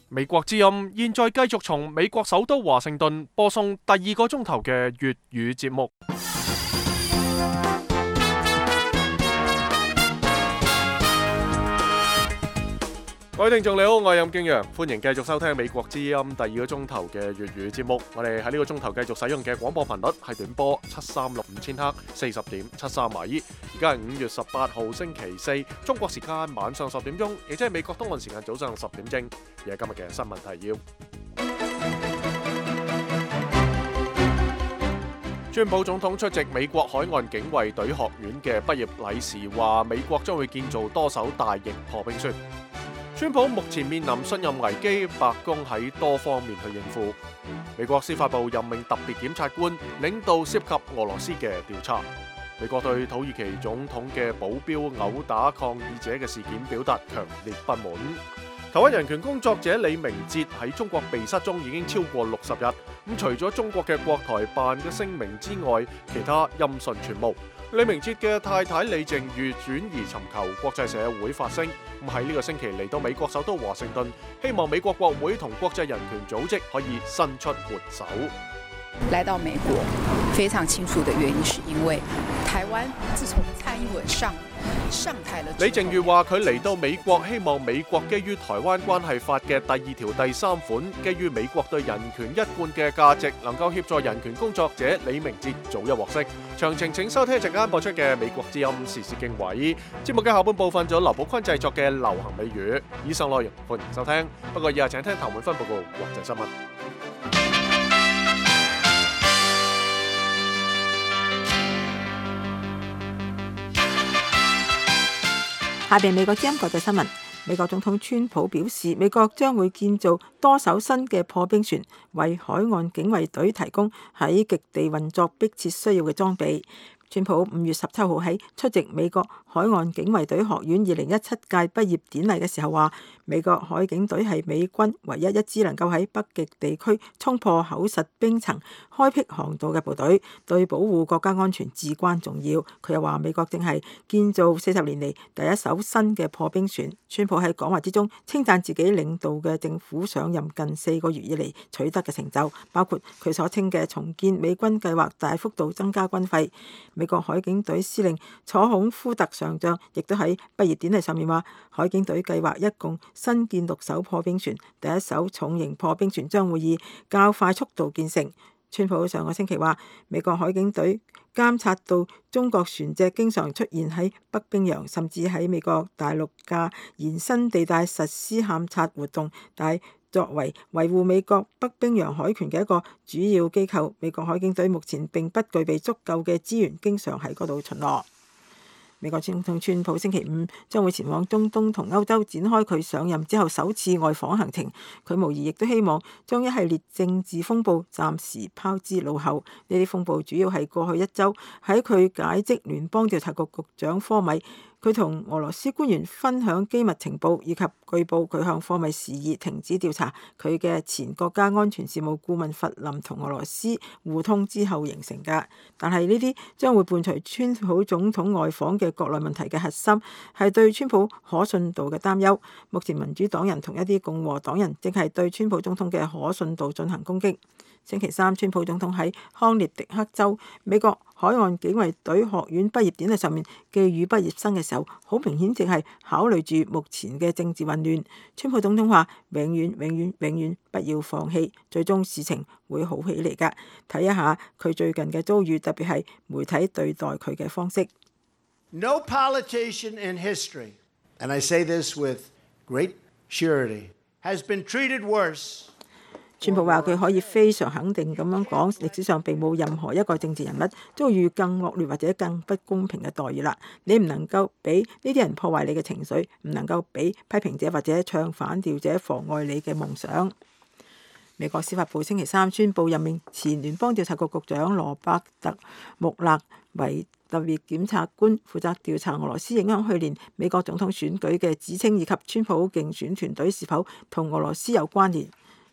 美國之音現在繼續從美國首都華盛頓播送第2個鐘頭嘅粵語節目。各位聽眾你好，我係任敬陽，歡迎繼續收聽美國之音第2個鐘頭嘅粵語節目。我哋喺呢個鐘頭繼續使用嘅廣播頻率係短波7365千赫40.73米。而家係5月18號星期四，中國時間晚上10點鐘，亦即係美國東岸時間早上10點正。而係今日嘅新聞提要。川普總統出席美國海岸警衛隊學院嘅畢業禮時話，美國將會建造多艘大型破冰船。川普目前面臨信任危機，白宮喺多方面去應付。美國司法部任命特別檢察官領導涉及俄羅斯嘅調查。美國對土耳其總統嘅保鏢毆打抗議者嘅事件表達強烈不滿。台灣人權工作者李明哲喺中國被失蹤已經超過60日。咁除咗中國嘅國台辦嘅聲明之外，其他音訊全無。李明哲嘅太太李靜瑜轉移尋求國際社會發聲，咁喺呢個星期嚟到美國首都華盛頓，希望美國國會同國際人權組織可以伸出援手。 來到美國，非常清楚的原因是因為台灣自從蔡英文上台了。 李靜瑜話佢嚟到美國，希望美國基於台灣關係法嘅第2條第3款，基於美國對人權一貫嘅價值，能夠協助人權工作者李明哲早日獲釋。詳情請收聽一陣間播出嘅美國之音時事經緯。節目嘅下半部分仲有劉寶坤製作嘅流行美語。以上內容歡迎收聽，不過以下請聽譚永芬報告國際新聞。 下邊美國之音國際新聞。美國總統川普表示，美國將會建造多艘新嘅破冰船，為海岸警衛隊提供喺極地運作迫切需要嘅裝備。川普5月17號喺出席美國海岸警衛隊學院2017屆畢業典禮嘅時候話，美國海警隊係美軍唯一一支能夠喺北極地區衝破厚實冰層、開闢航道嘅部隊，對保護國家安全至關重要。佢又話，美國正係建造40年嚟第一艘新嘅破冰船。川普喺講話之中稱讚自己領導嘅政府上任近4個月以嚟取得嘅成就，包括佢所稱嘅重建美軍計劃大幅度增加軍費。美國海警隊司令楚孔夫特上將亦都喺畢業典禮上面話，海警隊計劃一共新建6艘破冰船，第一艘重型破冰船將會以較快速度建成。川普上個星期話，美國海警隊監察到中國船隻經常出現喺北冰洋，甚至喺美國大陸嘅延伸地帶實施勘察活動，但係作為維護美國北冰洋海權嘅一個主要機構，美國海警隊目前並不具備足夠嘅資源，經常喺嗰度巡邏。美國總統川普星期5將會前往中東同歐洲展開佢上任之後首次外訪行程，佢無疑亦都希望將一系列政治風暴暫時拋之腦後。呢啲風暴主要係過去1週喺佢解職聯邦調查局局長科米，佢同俄羅斯官員分享機密情報，以及據報佢向科米示意停止調查佢嘅前國家安全事務顧問弗林同俄羅斯互通之後形成嘅。但係呢啲將會伴隨川普總統外訪嘅國內問題嘅核心，係對川普可信度嘅擔憂。目前民主黨人同一啲共和黨人正係對川普總統嘅可信度進行攻擊。星期三，川普總統喺康涅狄克州美國海岸警衛隊學院畢業典禮上面寄語畢業生嘅時候，好明顯淨係考慮住目前嘅政治混亂。川普總統話：永遠、永遠、永遠不要放棄，最終事情會好起嚟㗎。睇一下佢最近嘅遭遇，特別係媒體對待佢嘅方式。 No politician in history, and I say this with great surety, has been treated worse. 川普話佢可以非常肯定咁樣講，歷史上並冇任何一個政治人物遭遇更惡劣或者更不公平嘅待遇啦。你唔能夠俾呢啲人破壞你嘅情緒，唔能夠俾批評者或者唱反調者妨礙你嘅夢想。美國司法部星期三宣布任命前聯邦調查局局長羅伯特·穆勒為特別檢察官，負責調查俄羅斯影響去年美國總統選舉嘅指稱，以及川普競選團隊是否同俄羅斯有關聯。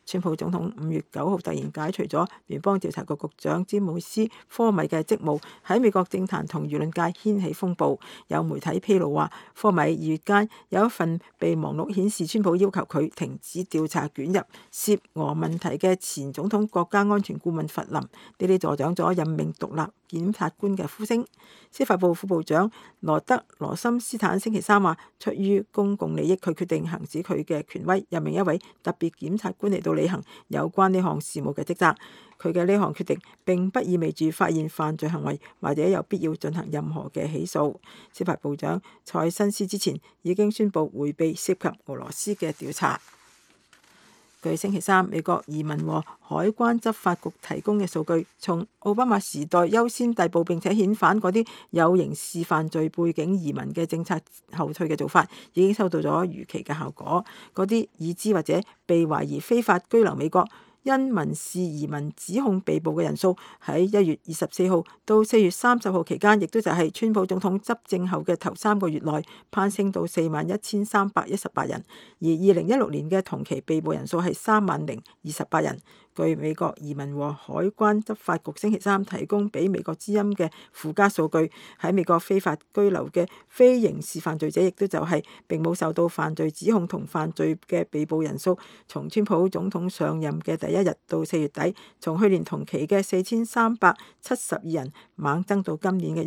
川普總統5月9號突然解除咗聯邦調查局局長詹姆斯科米嘅職務，喺美國政壇同輿論界掀起風暴。有媒體披露話，科米2月間有一份備忘錄顯示，川普要求佢停止調查捲入涉俄問題嘅前總統國家安全顧問弗林，呢啲助長咗任命獨立檢察官嘅呼聲。司法部副部長羅德羅森斯坦星期三話，出於公共利益，佢決定行使佢嘅權威，任命一位特別檢察官嚟到履行有關呢項事務嘅職責。佢嘅呢項決定並不意味住發現犯罪行為或者有必要進行任何嘅起訴。司法部長蔡新斯之前已經宣布迴避涉及俄羅斯嘅調查。據星期三美國移民和海關執法局提供嘅數據，從奧巴馬時代優先逮捕並且遣返嗰啲有刑事犯罪背景移民嘅政策後退嘅做法，已經收到咗預期嘅效果。嗰啲已知或者被懷疑非法居留美國因民事移民指控被捕嘅人數，喺1月24號到4月30號期間，亦都就係川普總統執政後嘅頭3個月內，攀升到41,318人，而2016年嘅同期被捕人數係30,028人。據美國移民和海關執法局星期三提供俾美國之音嘅附加數據，喺美國非法居留嘅非刑事犯罪者，亦都就係並冇受到犯罪指控同犯罪嘅被捕人數，從川普總統上任嘅第一日到4月底，從去年同期嘅4,372人猛增到今年嘅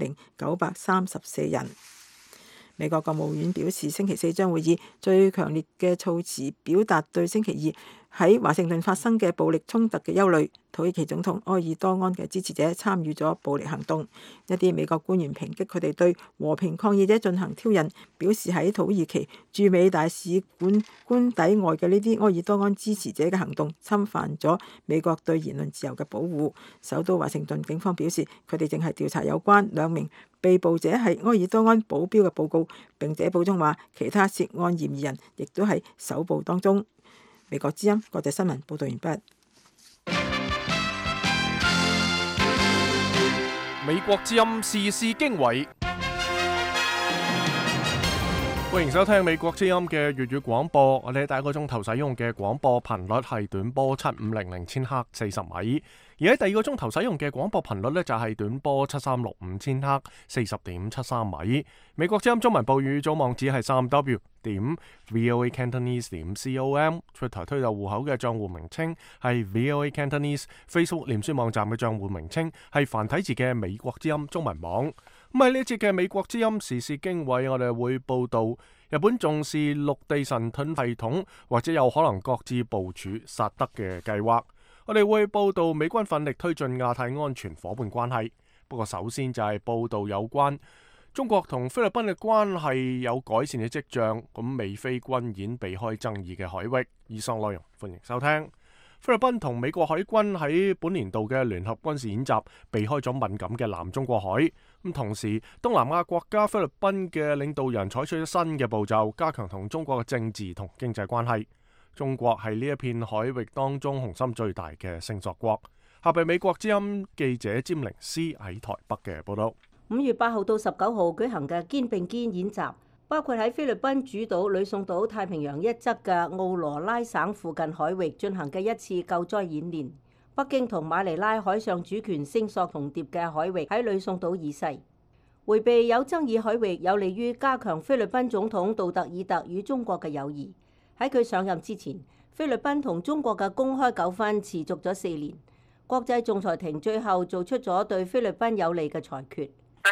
10,934人。美國國務院表示，星期四將會以最強烈嘅措辭表達對星期二喺華盛頓發生嘅暴力衝突嘅憂慮。土耳其總統埃爾多安嘅支持者參與咗暴力行動，一啲美國官員抨擊佢哋對和平抗議者進行挑釁，表示喺土耳其駐美大使館官邸外嘅呢啲埃爾多安支持者嘅行動侵犯咗美國對言論自由嘅保護。首都華盛頓警方表示，佢哋正係調查有關2名被捕者係埃爾多安保鏢嘅報告，並且補充話其他涉案嫌疑人亦都係搜捕當中。美國之音國際新聞報道完畢。 美國之音時事經緯，歡迎收聽美國之音嘅粵語廣播。我哋喺第一個鐘頭使用嘅廣播頻率係短波7500千赫40米，而喺第二個鐘頭使用嘅廣播頻率呢，就係短波7365千赫40.73米。美國之音中文部語組網址係3w.voacantonese.com，Twitter 推特戶口嘅賬戶名稱係 voacantonese，Facebook 臉書網站嘅賬戶名稱係繁體字嘅美國之音中文網。咁喺呢一節嘅美國之音時事經緯，我哋會報道日本重視陸地神盾系統或者有可能擱置部署薩德嘅計劃。我哋會報道美軍奮力推進亞太安全夥伴關係。不過首先就係報道有關中國同菲律賓嘅關係有改善嘅跡象，咁美菲軍演避開爭議嘅海域。以上內容歡迎收聽。菲律賓同美國海軍喺本年度嘅聯合軍事演習避開咗敏感嘅南中國海。咁同時，東南亞國家菲律賓嘅領導人採取咗新嘅步驟，加強同中國嘅政治同經濟關係。中國係呢一片海域當中雄心最大嘅聲索國。下邊美國之音記者詹寧斯喺台北嘅報道。 5月8號到19號舉行嘅肩並肩演習，包括喺菲律賓主島呂宋島太平洋一側嘅奧羅拉省附近海域進行嘅一次救災演練。北京同馬尼拉海上主權聲索重疊嘅海域喺呂宋島以西，迴避有爭議海域有利於加強菲律賓總統杜特爾特與中國嘅友誼。喺佢上任之前，菲律賓同中國嘅公開糾紛持續咗4年，國際仲裁庭最後做出咗對菲律賓有利嘅裁決。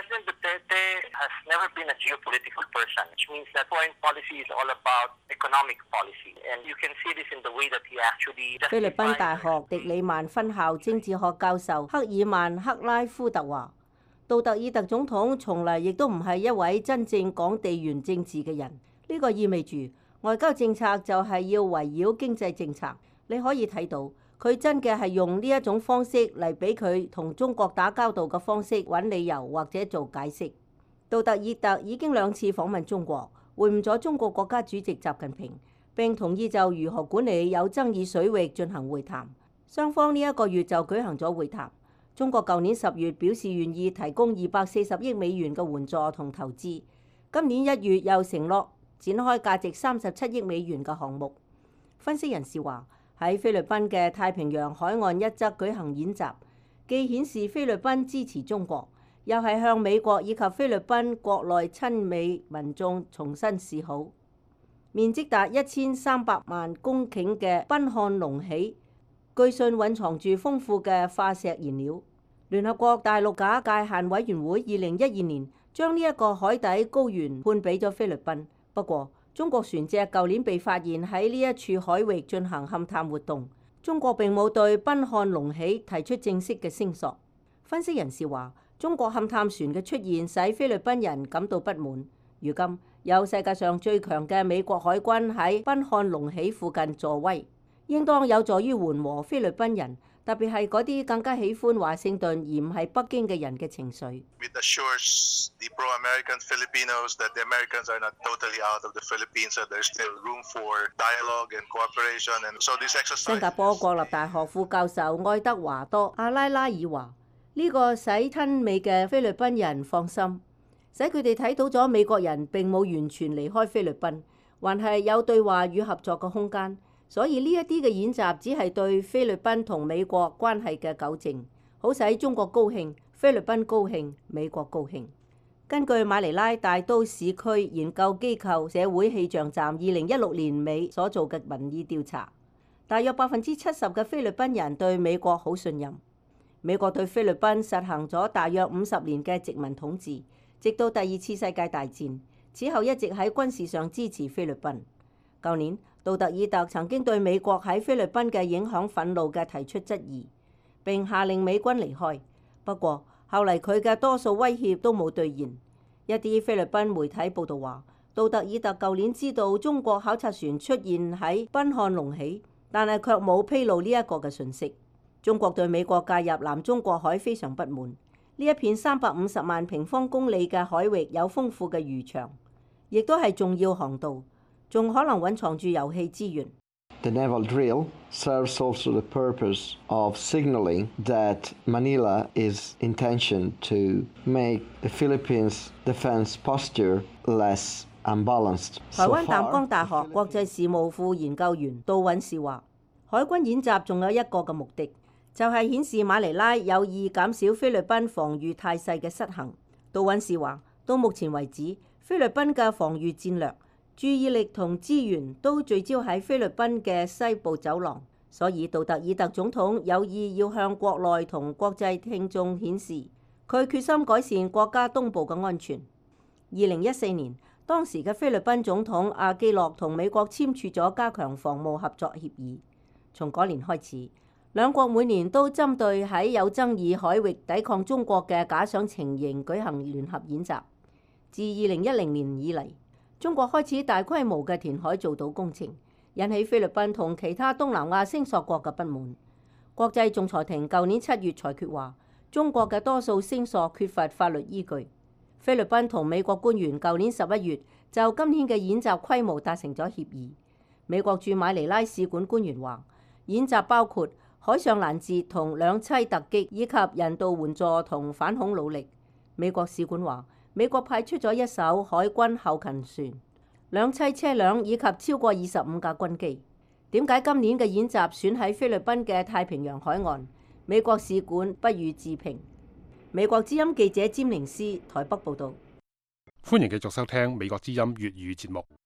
菲律賓大學迪里曼分校政治學教授克爾曼克拉夫特話，杜特爾特總統從來亦都唔係一位真正講地緣政治嘅人。呢個意味住外交政策就係要圍繞經濟政策。你可以睇到佢真嘅係用呢一種方式嚟俾佢同中國打交道嘅方式揾理由或者做解釋。杜特爾特已經2次訪問中國，會晤咗中國國家主席習近平，並同意就如何管理有爭議水域進行會談。雙方呢一個月就舉行咗會談。中國舊年10月表示願意提供240億美元嘅援助同投資，今年1月又承諾展開價值37億美元嘅項目。分析人士話， 喺菲律賓嘅太平洋海岸一側舉行演習，既顯示菲律賓支持中國，又係向美國以及菲律賓國內親美民眾重新示好。面積達1300萬公頃嘅賓漢龍起，據信蘊藏住豐富嘅化石燃料。聯合國大陸假界限委員會2012年將呢一個海底高原判俾咗菲律賓，不過中國船隻舊年被發現喺呢一處海域進行勘探活動，中國並冇對賓漢龍起提出正式嘅聲索。分析人士話，中國勘探船嘅出現使菲律賓人感到不滿。如今有世界上最強嘅美國海軍喺賓漢龍起附近助威，應當有助於緩和菲律賓人，特別係嗰啲更加喜歡華盛頓而唔係北京嘅人嘅情緒。新加坡國立大學副教授愛德華多·阿拉拉爾話：呢個使親美嘅菲律賓人放心，使佢哋睇到咗美國人並冇完全離開菲律賓，還係有對話與合作嘅空間。所以呢一啲嘅演習只係對菲律賓同美國關係嘅糾正，好使中國高興、菲律賓高興、美國高興。根據馬尼拉大都市區研究機構社會氣象站2016年尾所做嘅民意調查，大約70%嘅菲律賓人對美國好信任。美國對菲律賓實行咗大約50年嘅殖民統治，直到第二次世界大戰，此後一直喺軍事上支持菲律賓。舊年，杜特爾特曾經對美國喺菲律賓嘅影響憤怒嘅提出質疑，並下令美軍離開。不過後嚟佢嘅多數威脅都冇兌現。一啲菲律賓媒體報道話，杜特爾特舊年知道中國考察船出現喺賓漢龍起，但係卻冇披露呢一個嘅訊息。中國對美國介入南中國海非常不滿。呢一片350萬平方公里嘅海域有豐富嘅漁場，亦都係重要航道，仲可能蘊藏住油氣資源。 The naval drill serves also the purpose of signaling that Manila is intention to make the Philippines' defense posture less unbalanced. 台灣淡江大學國際事務副研究員杜允士話，海軍演習仲有一個嘅目的，就係顯示馬尼拉有意減少菲律賓防禦態勢嘅失衡。杜允士話，到目前為止，菲律賓嘅防禦戰略注意力同資源都聚焦喺菲律賓嘅西部走廊，所以杜特爾特總統有意要向國內同國際聽眾顯示，佢決心改善國家東部嘅安全。2014年，當時嘅菲律賓總統阿基諾同美國簽署咗加強防務合作協議。從嗰年開始，兩國每年都針對喺有爭議海域抵抗中國嘅假想情形舉行聯合演習。自2010年以嚟，中國開始大規模嘅填海造島工程，引起菲律賓同其他東南亞聲索國嘅不滿。國際仲裁庭舊年7月裁決話，中國嘅多數聲索缺乏法律依據。菲律賓同美國官員舊年11月就今天嘅演習規模達成咗協議。美國駐馬尼拉使館官員話，演習包括海上攔截同兩棲突擊，以及人道援助同反恐努力。美國使館話，美國派出咗一艘海軍後勤船、兩棲車輛以及超過25架軍機。點解今年嘅演習選喺菲律賓嘅太平洋海岸？美國使館不予置評。美國之音記者詹寧斯台北報導。 歡迎繼續收聽美國之音粵語節目。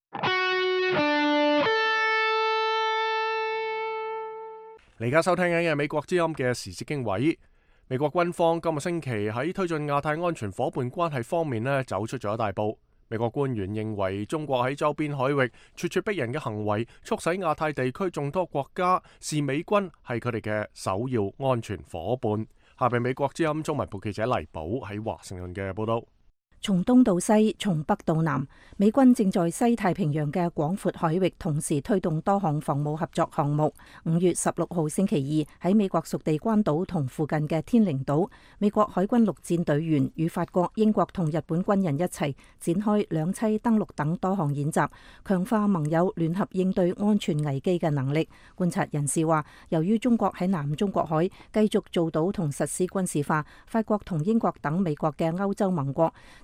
你而家收聽緊嘅美國之音嘅時事經緯。美國軍方今個星期喺推進亞太安全夥伴關係方面走出咗一大步。美國官員認為中國喺周邊海域咄咄逼人嘅行為，促使亞太地區眾多國家視美軍係佢哋嘅首要安全夥伴。下邊美國之音中文部記者黎寶喺華盛頓嘅報道。 從東到西，從北到南，美軍正在西太平洋嘅廣闊海域同時推動多項防務合作項目。5月16號星期二喺美國屬地關島同附近嘅天寧島，美國海軍陸戰隊員與法國、英國同日本軍人一齊展開兩棲登陸等多項演習，強化盟友聯合應對安全危機嘅能力。觀察人士話，由於中國喺南中國海繼續做到同實施軍事化，法國同英國等美國嘅歐洲盟國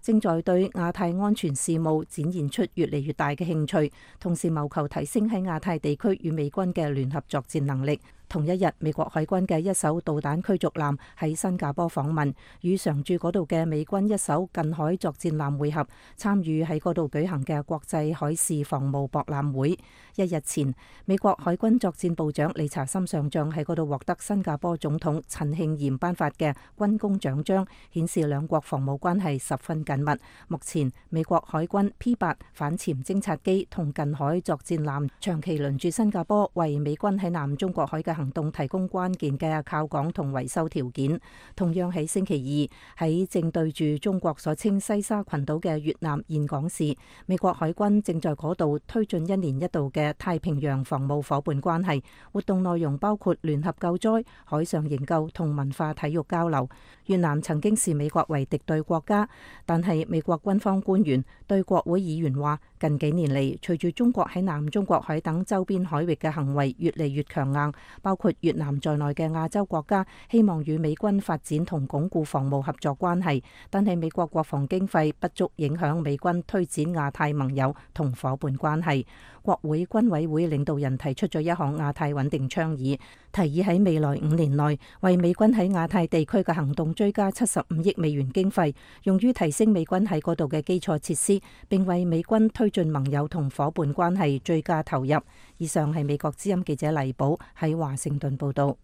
正在對亞太安全事務展現出越嚟越大嘅興趣，同時謀求提升喺亞太地區與美軍嘅聯合作戰能力。同一日，美國海軍嘅一艘導彈驅逐艦喺新加坡訪問，與常駐嗰度嘅美軍一艘近海作戰艦會合，參與喺嗰度舉行嘅國際海事防務博覽會。一日前，美國海軍作戰部長理查森上將喺嗰度獲得新加坡總統陳慶炎頒發嘅軍功獎章，顯示兩國防務關係十分緊密。目前，美國海軍 P-8 反潛偵察機同近海作戰艦長期輪駐新加坡，為美軍喺南中國海嘅行動提供關鍵嘅靠港同維修條件。同樣喺星期二，喺正對住中國所稱西沙群島嘅越南峴港市，美國海軍正在嗰度推進一年一度嘅太平洋防務夥伴關係活動，內容包括聯合救災、海上營救同文化體育交流。越南曾經視美國為敵對國家，但係美國軍方官員對國會議員話，近幾年嚟，隨住中國喺南中國海等周邊海域嘅行為越嚟越強硬，包括越南在內嘅亞洲國家希望與美軍發展同鞏固防務合作關係，但係美國國防經費不足，影響美軍推展亞太盟友同夥伴關係。國會軍委會領導人提出咗一項亞太穩定倡議，提議喺未來5年內為美軍喺亞太地區嘅行動追加75億美元經費，用於提升美軍喺嗰度嘅基礎設施，並為美軍推進盟友同夥伴關係追加投入。以上係美國之音記者黎寶喺華盛頓報道。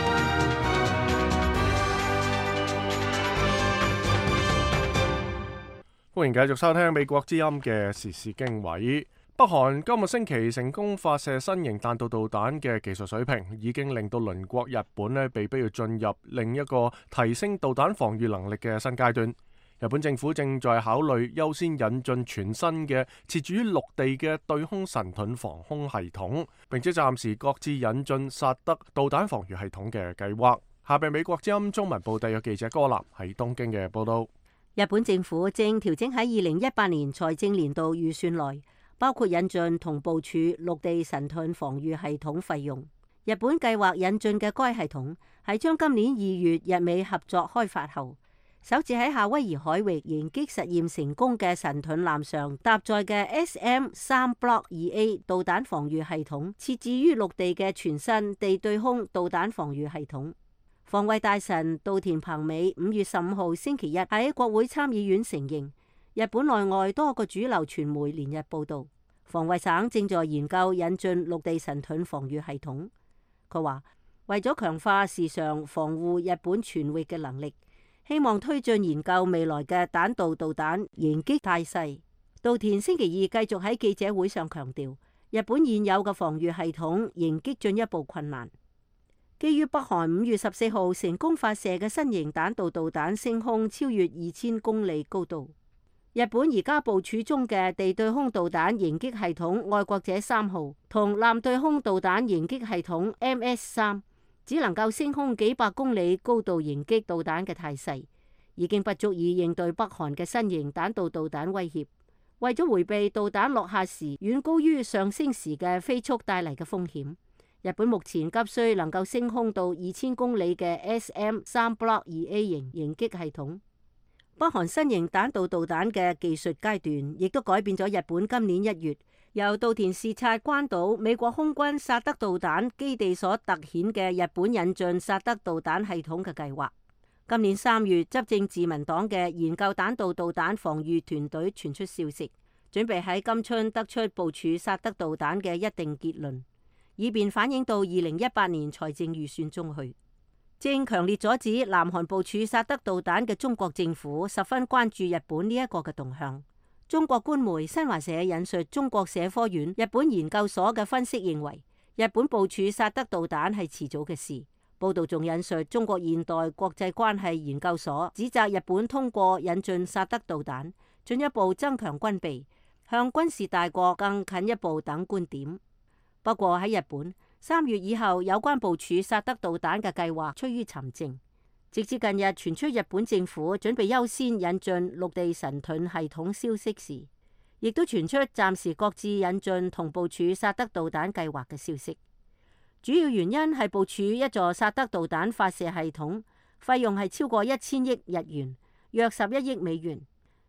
歡迎繼續收聽美國之音嘅時事經緯。北韓今日星期成功發射新型彈道導彈嘅技術水平，已經令到鄰國日本被迫要進入另一個提升導彈防禦能力嘅新階段。日本政府正在考慮優先引進全新嘅設置於陸地嘅對空神盾防空系統，並且暫時擱置引進薩德導彈防禦系統嘅計劃。下邊美國之音中文部特約記者柯南喺東京嘅報道。 日本政府正調整喺2018年財政年度預算內，包括引進同部署陸地神盾防禦系統費用。日本計劃引進嘅該系統係將今年2月日美合作開發後，首次喺夏威夷海域迎擊實驗成功嘅神盾艦上搭載嘅 SM-3 Block 2A 導彈防禦系統，設置於陸地嘅全新地對空導彈防禦系統。防衛大臣稻田朋美5月15號星期一喺國會參議院承認，日本內外多個主流傳媒連日報道，防衛省正在研究引進陸地神盾防禦系統。佢話為咗強化時常防護日本全域嘅能力，希望推進研究未來嘅彈道導彈迎擊態勢。稻田星期二繼續喺記者會上強調，日本現有嘅防禦系統迎擊進一步困難。基於北韓5月14號成功發射嘅新型彈道導彈升空超越2000公里高度，日本而家部署中嘅地對空導彈迎擊系統愛國者3號同艦對空導彈迎擊系統 MS-3 只能夠升空幾百公里高度迎擊導彈嘅態勢，已經不足以應對北韓嘅新型彈道導彈威脅。為咗迴避導彈落下時遠高於上升時嘅飛速帶嚟嘅風險，日本目前急需能夠升空到2000公里嘅 SM-3 Block 2A 型迎擊系統。北韓新型彈道導彈嘅技術階段，亦都改變咗日本今年1月由稻田視察關島美國空軍薩德導彈基地所突顯嘅日本引進薩德導彈系統嘅計劃。今年3月，執政自民黨嘅研究彈道導彈防禦團隊傳出消息，準備喺今春得出部署薩德導彈嘅一定結論，以便反映到2018年財政預算中去。正強烈阻止南韓部署薩德導彈嘅中國政府十分關注日本呢一個嘅動向。中國官媒新華社引述中國社科院日本研究所嘅分析認為，日本部署薩德導彈係遲早嘅事。報道仲引述中國現代國際關係研究所指責日本通過引進薩德導彈，進一步增強軍備，向軍事大國更近一步等觀點。不過喺日本，3月以後有關部署薩德導彈嘅計劃趨於沉靜，直至近日傳出日本政府準備優先引進陸地神盾系統消息時，亦都傳出暫時擱置引進同部署薩德導彈計劃嘅消息。主要原因係部署一座薩德導彈發射系統費用係超過1000億日元，約11億美元。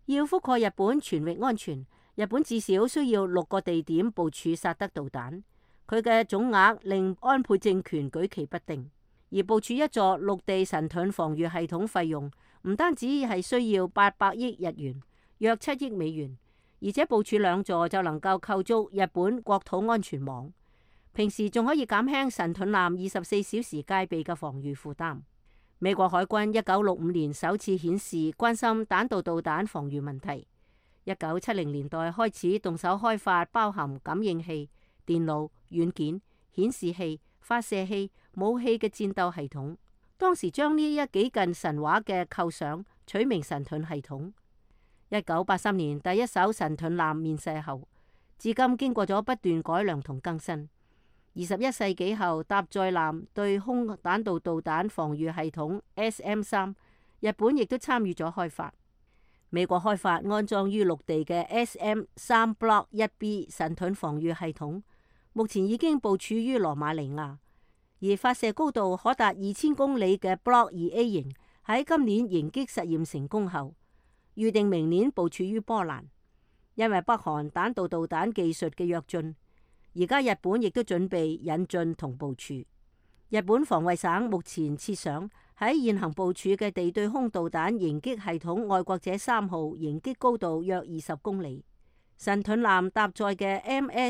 要覆蓋日本全域安全，日本至少需要6個地點部署薩德導彈。佢嘅總額令安倍政權舉棋不定，而部署一座陸地神盾防禦系統費用唔單止係需要800億日元，約7億美元，而且部署2座就能夠構築日本國土安全網，平時仲可以減輕神盾艦24小時戒備嘅防禦負擔。美國海軍1965年首次顯示關心彈道導彈防禦問題，1970年代開始動手開發包含感應器、電腦、軟件、顯示器、發射器、武器嘅戰鬥系統。當時將呢一幾近神話嘅構想取名神盾系統。1983年第一艘神盾艦面世後，至今經過咗不斷改良同更新。21世紀後，搭載艦對空彈道導彈防禦系統 SM-3， 日本亦都參與咗開發。美國開發安裝於陸地嘅 SM-3 Block 1B 神盾防禦系統，目前已經部署於羅馬尼亞，而發射高度可達2000公里嘅 Block 2A 型喺今年迎擊實驗成功後，預定明年部署於波蘭。因為北韓彈道導彈技術嘅躍進，而家日本亦都準備引進同部署。日本防衛省目前設想喺現行部署嘅地對空導彈迎擊系統愛國者3號迎擊高度約20公里，神盾艦搭載嘅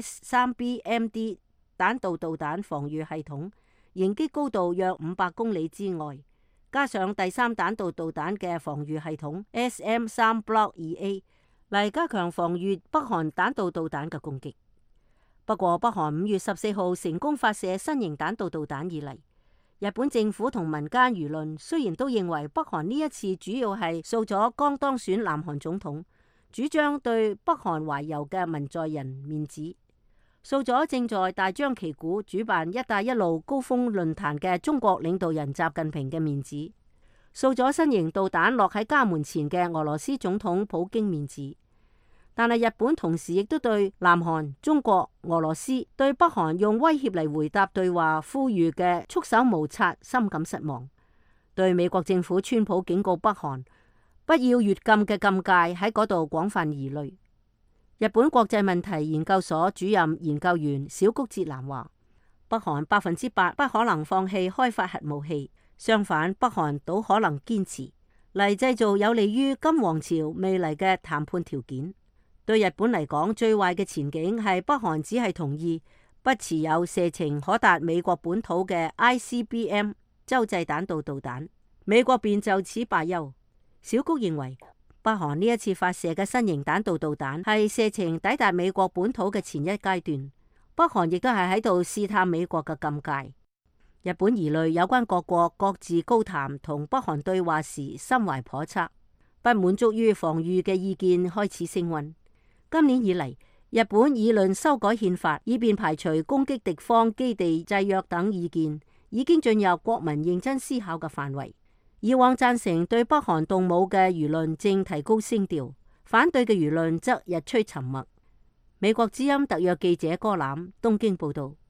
MS-3B-MD 彈道導彈防禦系統迎擊高度約500公里之外，加上第3彈道導彈嘅防禦系統 SM-3 Block 2A 嚟加強防禦北韓彈道導彈嘅攻擊。不過，北韓5月14號成功發射新型彈道導彈以嚟，日本政府同民間輿論雖然都認為北韓呢一次主要係掃咗剛當選南韓總統，主張對北韓懷柔嘅文在寅面子，掃咗正在大張旗鼓主辦一帶一路高峰論壇嘅中國領導人習近平嘅面子，掃咗新型導彈落喺家門前嘅俄羅斯總統普京面子。但係日本同時亦都對南韓、中國、俄羅斯對北韓用威脅嚟回答對話呼籲嘅束手無策深感失望，對美國政府川普警告北韓不要越禁嘅禁戒喺嗰度廣泛疑慮。日本國際問題研究所主任研究員小谷哲男話：北韓100%不可能放棄開發核武器，相反，北韓倒可能堅持嚟製造有利於金王朝未來嘅談判條件。對日本嚟講，最壞嘅前景係北韓只係同意不持有射程可達美國本土嘅 ICBM 洲際彈道導彈，美國便就此罷休。小谷認為，北韓呢一次發射嘅新型彈道導彈係射程抵達美國本土嘅前一階段，北韓亦都係喺度試探美國嘅禁戒。日本疑慮有關各國各自高談同北韓對話時心懷叵測，不滿足於防禦嘅意見開始升溫。今年以嚟，日本議論修改憲法，以便排除攻擊敵方基地制約等意見，已經進入國民認真思考嘅範圍。以往贊成對北韓動武嘅輿論正提高聲調，反對嘅輿論則日趨沉默。美國之音特約記者柯攬東京報道。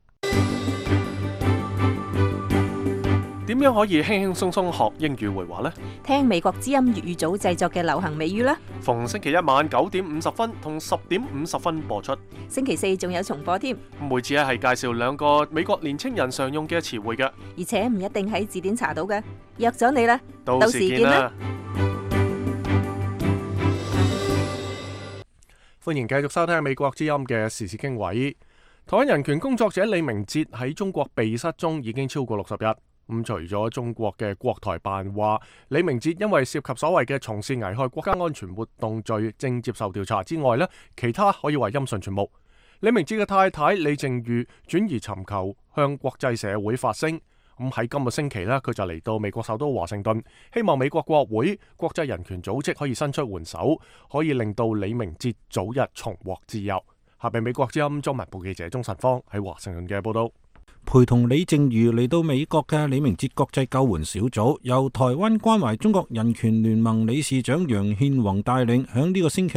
點樣可以輕輕鬆鬆學英語會話呢？ 聽美國之音粵語組製作嘅流行美語啦。 逢星期一晚9點50分同10點50分播出。 星期四仲有重播添。 每次係介紹2個美國年青人常用嘅詞彙嘅， 而且唔一定喺字典查到嘅。約咗你啦， 到時見啦。歡迎繼續收聽美國之音嘅時事經緯。台灣人權工作者李明哲喺中國被失蹤已經超過60日。咁除咗中國嘅國台辦話李明哲因為涉及所謂嘅從事危害國家安全活動罪正接受調查之外呢，其他可以話音訊全無。李明哲嘅太太李淨瑜轉而尋求向國際社會發聲。咁喺今個星期呢，佢就嚟到美國首都華盛頓，希望美國國會、國際人權組織可以伸出援手，可以令到李明哲早日重獲自由。下邊美國之音中文部記者鍾晨芳喺華盛頓嘅報道。 陪同李淨瑜嚟到美國嘅李明哲國際救援小組，由台灣關懷中國人權聯盟理事長楊憲宏帶領，響呢個星期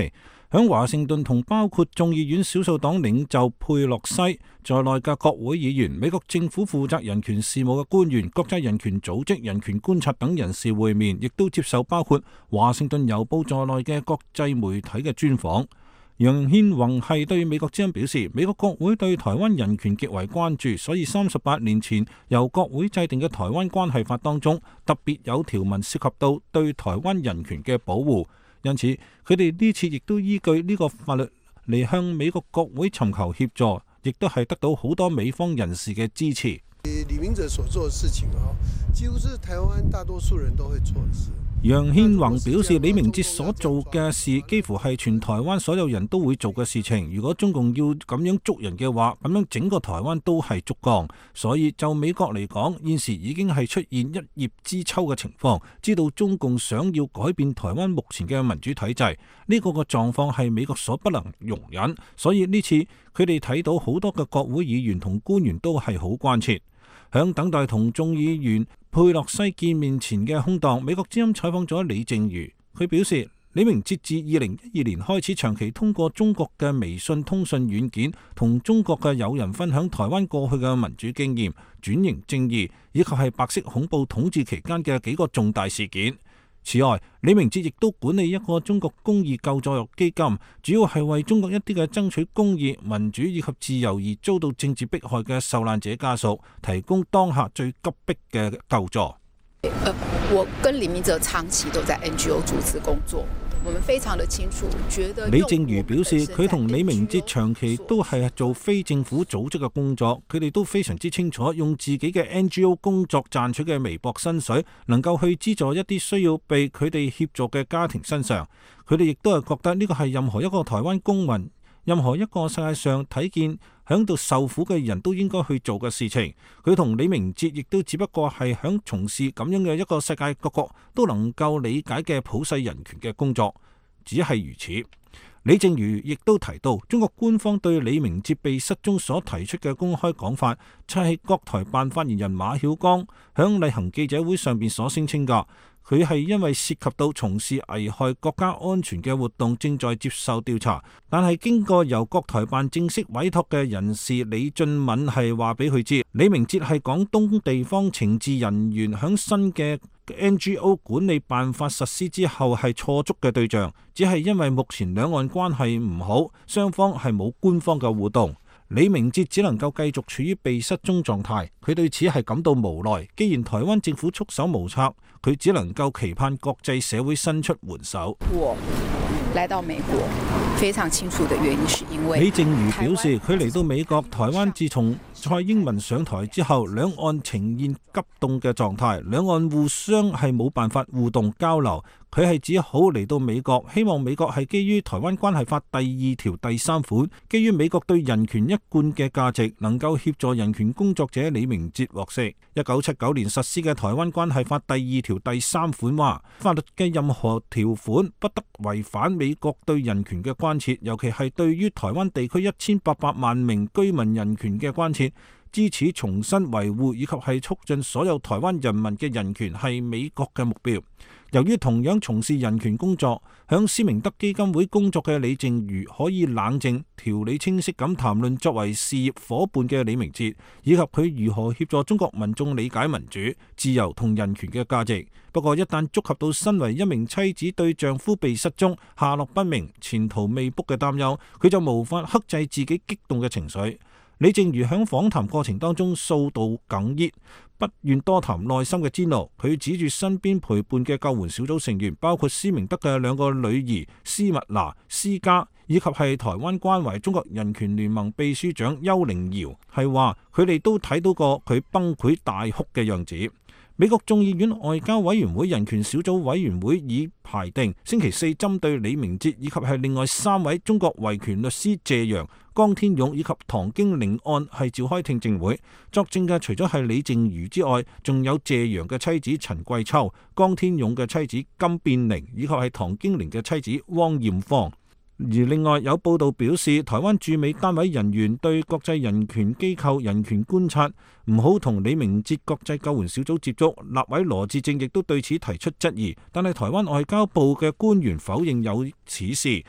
響華盛頓同包括眾議院少數黨領袖佩洛西在內嘅國會議員、美國政府負責人權事務嘅官員、國際人權組織、人權觀察等人士會面，亦都接受包括華盛頓郵報在內嘅國際媒體嘅專訪。楊憲宏係對美國之音表示，美國國會對台灣人權極為關注，所以38年前由國會制定嘅台灣關係法當中，特別有條文涉及到對台灣人權嘅保護，因此佢哋呢次亦都依據呢個法律嚟向美國國會尋求協助，亦都係得到好多美方人士嘅支持。 李明哲所做嘅事情幾乎是台灣大多數人都會做嘅事。 楊憲宏表示，李明哲所做嘅事幾乎係全台灣所有人都會做嘅事情。如果中共要咁樣捉人嘅話，咁樣整個台灣都係捉光。所以就美國嚟講，現時已經係出現一葉知秋嘅情況，知道中共想要改變台灣目前嘅民主體制，呢個狀況係美國所不能容忍。所以呢次佢哋睇到好多嘅國會議員同官員都係好關切。響等待同眾議員佩洛西見面前嘅空檔，美國之音採訪咗李正瑜，佢表示李明哲自2012年開始長期通過中國嘅微信通訊軟件同中國嘅友人分享台灣過去嘅民主經驗、轉型正義以及係白色恐怖統治期間嘅幾個重大事件。此外，李明哲亦都管理一個中國公義救助基金，主要係為中國一啲嘅爭取公義、民主以及自由而遭到政治迫害嘅受難者家屬提供當下最急迫嘅救助。 我跟李明哲長期都在 NGO 組織工作，我們非常的清楚，覺得李正瑜表示，佢同李明哲長期都係做非政府組織嘅工作，佢哋都非常之清楚，用自己嘅 NGO 工作賺取嘅微薄薪水，能夠去資助一啲需要被佢哋協助嘅家庭身上。佢哋亦都係覺得呢個係任何一個台灣公民，任何一個世界上睇見響度受苦嘅人都應該去做嘅事情。佢同李明哲亦都只不過係響從事咁樣嘅一個世界各國都能夠理解嘅普世人權嘅工作，只係如此。李正瑜亦都提到，中國官方對李明哲被失蹤所提出嘅公開講法，就係國台辦發言人馬曉光響例行記者會上邊所聲稱㗎。佢係因為涉及到從事危害國家安全嘅活動，正在接受調查。但係經過由國台辦正式委託嘅人士李俊敏係話俾佢知，李明哲係廣東地方情治人員，響新嘅 NGO 管理辦法實施之後係錯捉嘅對象，只係因為目前兩岸關係唔好，雙方係冇官方嘅互動。李明哲只能夠繼續處於被失蹤狀態，佢對此係感到無奈。既然台灣政府束手無策，佢只能夠期盼國際社會伸出援手。 我來到美國，非常清楚的原因是因為李正瑜表示，佢嚟到美國，台灣自從蔡英文上台之後，兩岸呈現急凍嘅狀態，兩岸互相係冇辦法互動交流。佢係只好嚟到美國，希望美國係基於台灣關係法第2條第3款，基於美國對人權一貫嘅價值，能夠協助人權工作者李明哲獲釋。1979年實施嘅台灣關係法第2條第3款話，法律嘅任何條款不得違反美國對人權嘅關切，尤其係對於台灣地區1800萬名居民人權嘅關切。支持重新維護以及係促進所有台灣人民嘅人權係美國嘅目標。由於同樣從事人權工作，響施明德基金會工作嘅李正瑜可以冷靜、條理清晰咁談論作為事業夥伴嘅李明哲，以及佢如何協助中國民眾理解民主、自由同人權嘅價值。不過一旦觸及到身為一名妻子對丈夫被失蹤、下落不明、前途未卜嘅擔憂，佢就無法克制自己激動嘅情緒。李正瑜喺訪談過程當中數度哽咽，不願多談內心嘅煎熬。佢指住身邊陪伴嘅救援小組成員，包括施明德嘅2個女兒施蜜娜、施嘉，以及係台灣關懷中國人權聯盟秘書長邱凌瑤，係話佢哋都睇到過佢崩潰大哭嘅樣子。美國眾議院外交委員會人權小組委員會已排定星期4針對李明哲以及係另外3位中國維權律師謝陽、江天勇以及唐經寧案係召開聽證會。作證嘅除咗係李正瑜之外，仲有謝陽嘅妻子陳桂秋、江天勇嘅妻子金變玲以及係唐經寧嘅妻子汪艷芳。而另外有報道表示，台灣駐美單位人員對國際人權機構人權觀察唔好同李明哲國際救援小組接觸，立委羅致政亦都對此提出質疑，但係台灣外交部嘅官員否認有此事。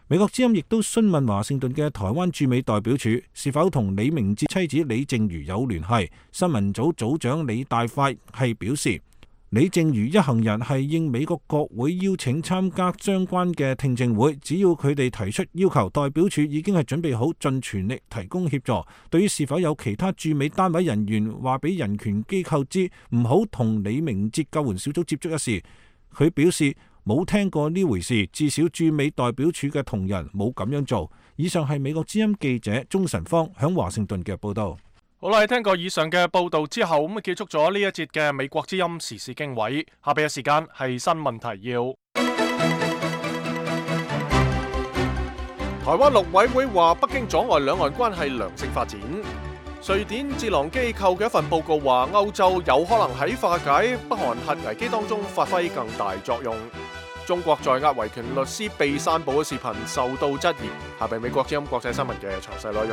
美國之音亦都詢問華盛頓嘅台灣駐美代表處是否同李明哲妻子李淨瑜有聯繫。新聞組組長李大快係表示，李淨瑜一行人係應美國國會邀請參加相關嘅聽證會，只要佢哋提出要求，代表處已經係準備好盡全力提供協助。對於是否有其他駐美單位人員話俾人權機構知唔好同李明哲救援小組接觸一事，佢表示冇聽過呢回事，至少駐美代表處嘅同仁冇咁樣做。以上係美國之音記者鍾晨芳響華盛頓嘅報道。 好啦，聽過以上嘅報道之後，咁結束咗呢一節嘅美國之音時事經緯。下邊嘅時間係新聞提要。台灣陸委會話北京阻礙兩岸關係良性發展。瑞典智囊機構嘅一份報告話，歐洲有可能喺化解北韓核危機當中發揮更大作用。中國在押維權律師被散布嘅視頻受到質疑。下邊美國之音國際新聞嘅詳細內容。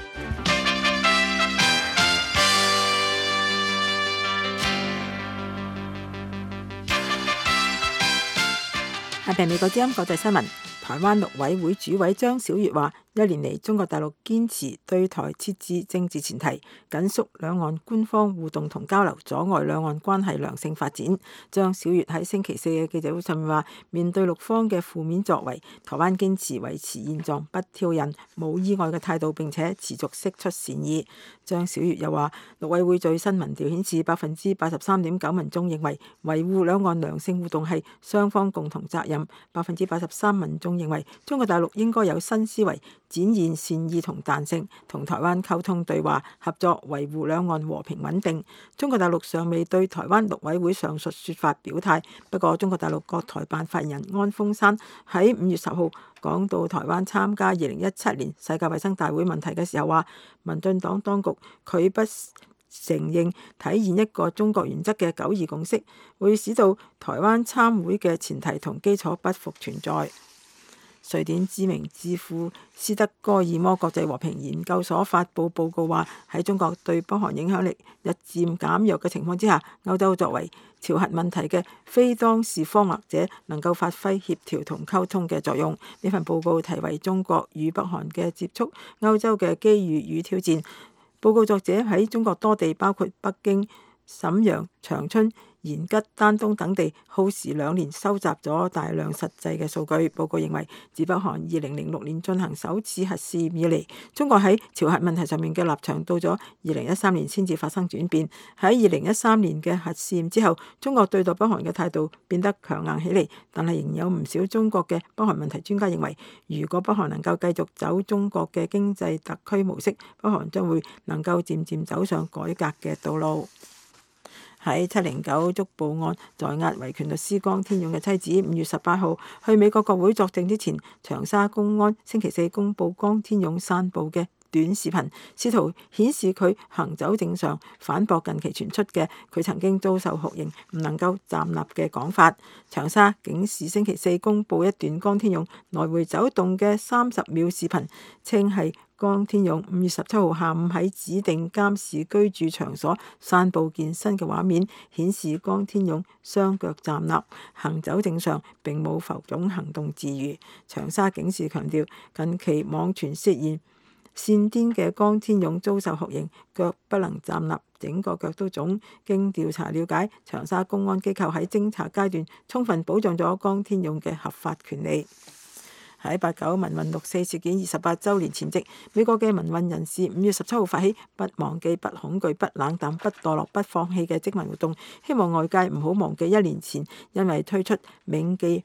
下邊美國之音國際新聞，台灣陸委會主委張曉月話，1年嚟中國大陸堅持對台設置政治前提，緊縮兩岸官方互動同交流，阻礙兩岸關係良性發展。張曉月喺星期四嘅記者會上面話，面對陸方嘅負面作為，台灣堅持維持現狀，不挑釁、冇意外嘅態度，並且持續釋出善意。張曉月又話，陸委會最新民調顯示，83.9%民眾認為維護兩岸良性互動係雙方共同責任，83%民眾認為中國大陸應該有新思維，展現善意同彈性，同台灣溝通對話合作，維護兩岸和平穩定。中國大陸尚未對台灣陸委會上述說法表態，不過中國大陸國台辦發言人安峰山喺5月10號講到台灣參加2017年世界衛生大會問題嘅時候話，民進黨當局拒不承認體現一個中國原則嘅9·2共識，會使到台灣參會嘅前提同基礎不復存在。瑞典知名智庫斯德哥爾摩國際和平研究所發布報告話，喺中國對北韓影響力日漸減弱嘅情況之下，歐洲作為朝核問題嘅非當事方或者能夠發揮協調同溝通嘅作用。呢份報告題為《中國與北韓嘅接觸：歐洲嘅機遇與挑戰》。報告作者喺中國多地，包括北京、瀋陽、長春、延吉、丹東等地，耗時2年收集咗大量實際嘅數據。報告認為，自北韓2006年進行首次核試驗以嚟，中國喺朝核問題上面嘅立場到咗2013年先至發生轉變。喺2013年嘅核試驗之後，中國對待北韓嘅態度變得強硬起嚟，但係仍有唔少中國嘅北韓問題專家認為，如果北韓能夠繼續走中國嘅經濟特區模式，北韓將會能夠漸漸走上改革嘅道路。喺709捉捕案在押維權律師江天勇嘅妻子5月18號去美國國會作證之前，長沙公安星期四公佈江天勇散布嘅短視頻，試圖顯示佢行走正常，反駁近期傳出嘅佢曾經遭受酷刑唔能夠站立嘅講法。長沙警視星期四公佈一段江天勇來回走動嘅30秒視頻，稱係江天勇5月17號下午喺指定監視居住場所散步健身嘅畫面，顯示江天勇雙腳站立，行走正常，並冇浮腫行動自如。長沙警視強調，近期網傳涉嫌煽顛嘅江天勇遭受酷刑，腳不能站立，整個腳都腫。經調查了解，長沙公安機構喺偵查階段充分保障咗江天勇嘅合法權利。喺8·9民運6·4事件28週年前夕，美國嘅民運人士5月17號發起不忘記、不恐懼、不冷淡、不墮落、不放棄嘅徵文活動，希望外界唔好忘記1年前因為推出銘記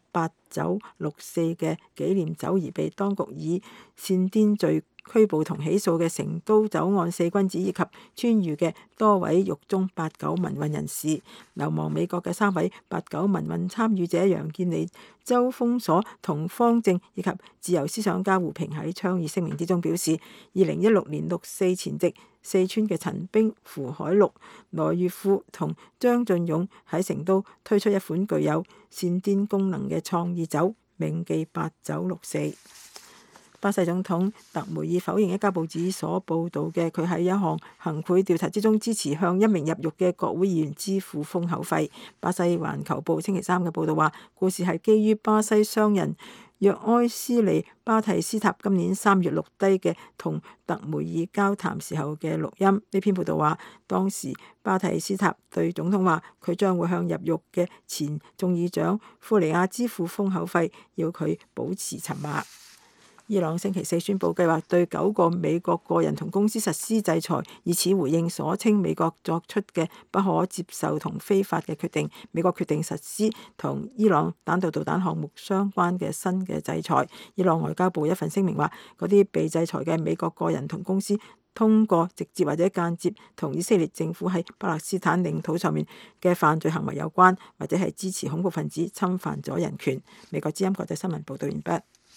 8·9·6·4嘅紀念酒而被當局以煽顛罪拘捕同起訴嘅成都酒案4君子以及川渝嘅多位獄中8·9民運人士。流亡美國嘅3位8·9民運參與者楊建利、周鋒鎖同方正以及自由思想家胡平喺倡議聲明之中表示，2016年6·4前夕，四川嘅陳冰、胡海陸、羅月富同張俊勇喺成都推出一款具有煽顛功能嘅創意酒，銘記8·9·6·4。巴西總統特梅爾否認一家報紙所報導嘅佢喺一項行賄調查之中支持向1名入獄嘅國會議員支付封口費。巴西環球報星期3嘅報導話，故事係基於巴西商人約埃斯利巴蒂斯塔今年3月錄低嘅同特梅爾交談時候嘅錄音。呢篇報道話，當時巴蒂斯塔對總統話，佢將會向入獄嘅前眾議長庫尼亞支付封口費，要佢保持沉默。伊朗星期4宣布計劃對9個美國個人同公司實施制裁，以此回應所稱美國作出嘅不可接受同非法嘅決定。美國決定實施同伊朗彈道導彈項目相關嘅新嘅制裁。伊朗外交部一份聲明話，嗰啲被制裁嘅美國個人同公司通過直接或者間接同以色列政府喺巴勒斯坦領土上面嘅犯罪行為有關，或者係支持恐怖分子侵犯咗人權。美國之音國際新聞報道完畢。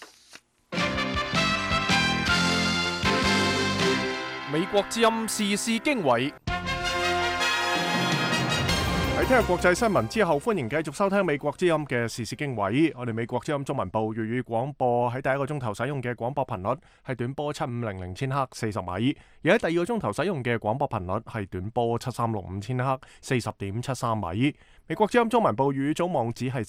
美國之音時事經緯。喺聽日國際新聞之後，歡迎繼續收聽美國之音嘅時事經緯。我哋美國之音中文部粵語廣播喺第一個鐘頭使用嘅廣播頻率係短波7500千赫40米，而喺第二個鐘頭使用嘅廣播頻率係短波7365千赫40.73米。美國之音中文部粵語總網址係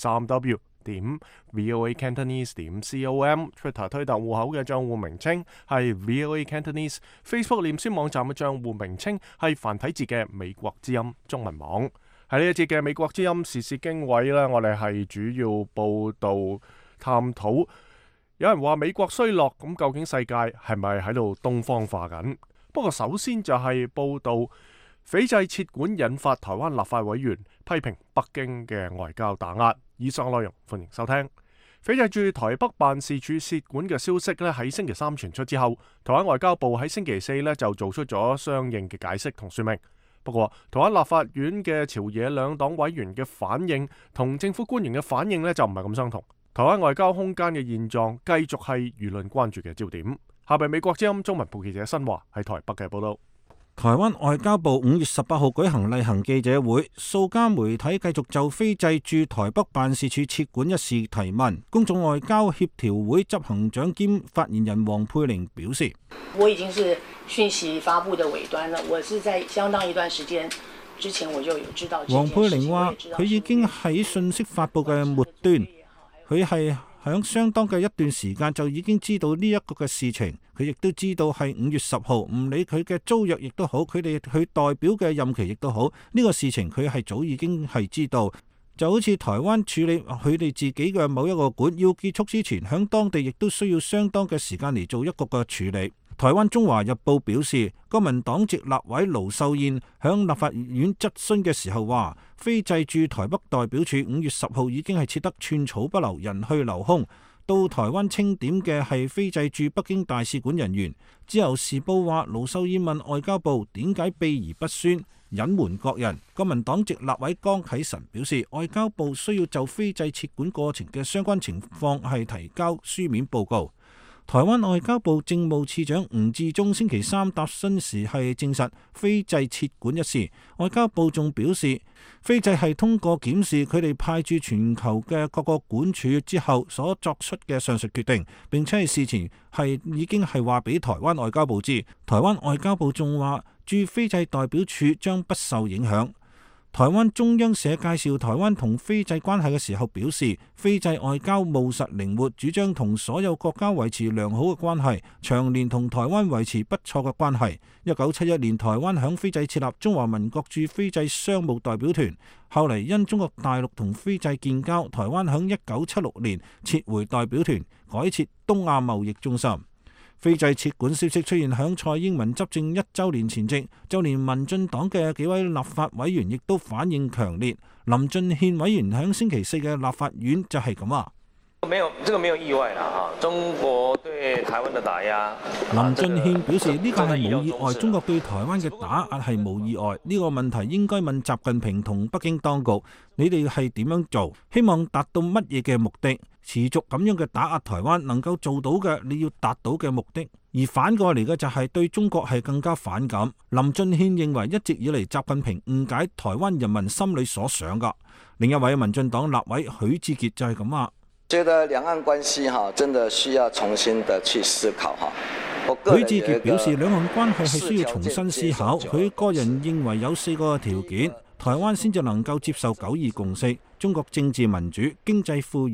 3w.voacantonese.com，Twitter 推特戶口嘅賬戶名稱係 VOA Cantonese， Facebook 臉書網站嘅賬戶名稱係繁體字嘅美國之音中文網。喺呢一節嘅美國之音時事經緯呢，我哋係主要報道探討，有人話美國衰落，咁究竟世界係咪喺度東方化緊？不過首先就係報道斐濟撤館引發台灣立法委員批評北京嘅外交打壓。以上內容歡迎收聽。斐濟駐台北辦事處撤館嘅消息呢，喺星期3傳出之後，台灣外交部喺星期4呢就做出咗相應嘅解釋同說明。不過，台灣立法院嘅朝野兩黨委員嘅反應同政府官員嘅反應呢，就唔係咁相同。台灣外交空間嘅現狀繼續係輿論關注嘅焦點。下邊美國之音中文部記者新華喺台北嘅報道。 台灣外交部5月18號舉行例行記者會，數家媒體繼續就斐濟駐台北辦事處撤館一事提問。公眾外交協調會執行長兼發言人黃佩玲表示： 我已經是訊息發布的尾端了，我是在相當一段時間之前我就有知道。 黃佩玲話：佢已經喺訊息發布嘅末端，佢係響相當嘅一段時間就已經知道呢一個嘅事情。佢亦都知道係5月10號，唔理佢嘅租約亦都好，佢哋佢代表嘅任期亦都好，呢個事情佢係早已經係知道。就好似台灣處理佢哋自己嘅某一個館要結束之前，響當地亦都需要相當嘅時間嚟做一個嘅處理。台灣中華日報表示，國民黨籍立委盧秀燕響立法院質詢嘅時候話，斐濟駐台北代表處5月10號已經係撤得寸草不留，人去樓空。到台灣清點嘅係斐濟駐北京大使館人員。自由時報話，盧秀燕問外交部點解秘而不宣，隱瞞國人。國民黨籍立委江啟臣表示，外交部需要就斐濟撤館過程嘅相關情況係提交書面報告。台灣外交部政務次長吳志忠星期3答詢時係證實斐濟撤館一事。外交部仲表示，斐濟係通過檢視佢哋派駐全球嘅各個館處之後所作出嘅上述決定，並且係事前係已經係話俾台灣外交部知。台灣外交部仲話，駐斐濟代表處將不受影響。台灣中央社介紹台灣同斐濟關係嘅時候表示，斐濟外交務實靈活，主張同所有國家維持良好嘅關係，長年同台灣維持不錯嘅關係。1971年台灣響斐濟設立中華民國駐斐濟商務代表團，後嚟因中國大陸同斐濟建交，台灣響1976年撤回代表團，改設東亞貿易中心。斐濟撤館消息出現響蔡英文執政1週年前夕，就連民進黨嘅幾位立法委員亦都反應強烈。林俊憲委員響星期4嘅立法院就係咁話： 這個沒有意外啦，中國對台灣的打壓。 林俊憲表示呢個係冇意外，中國對台灣嘅打壓係冇意外。呢個問題應該問習近平同北京當局，你哋係點樣做？希望達到乜嘢嘅目的？持續咁樣嘅打壓台灣，能夠做到嘅，你要達到嘅目的。而反過嚟嘅就係對中國係更加反感。林俊憲認為一直以嚟習近平誤解台灣人民心裏所想噶。另一位民進黨立委許智傑就係咁話： 覺得兩岸關係真的需要重新的去思考。 許智傑表示，兩岸關係係需要重新思考。佢個人認為有4個條件，台灣先至能夠接受9二共識。中國政治民主、經濟富裕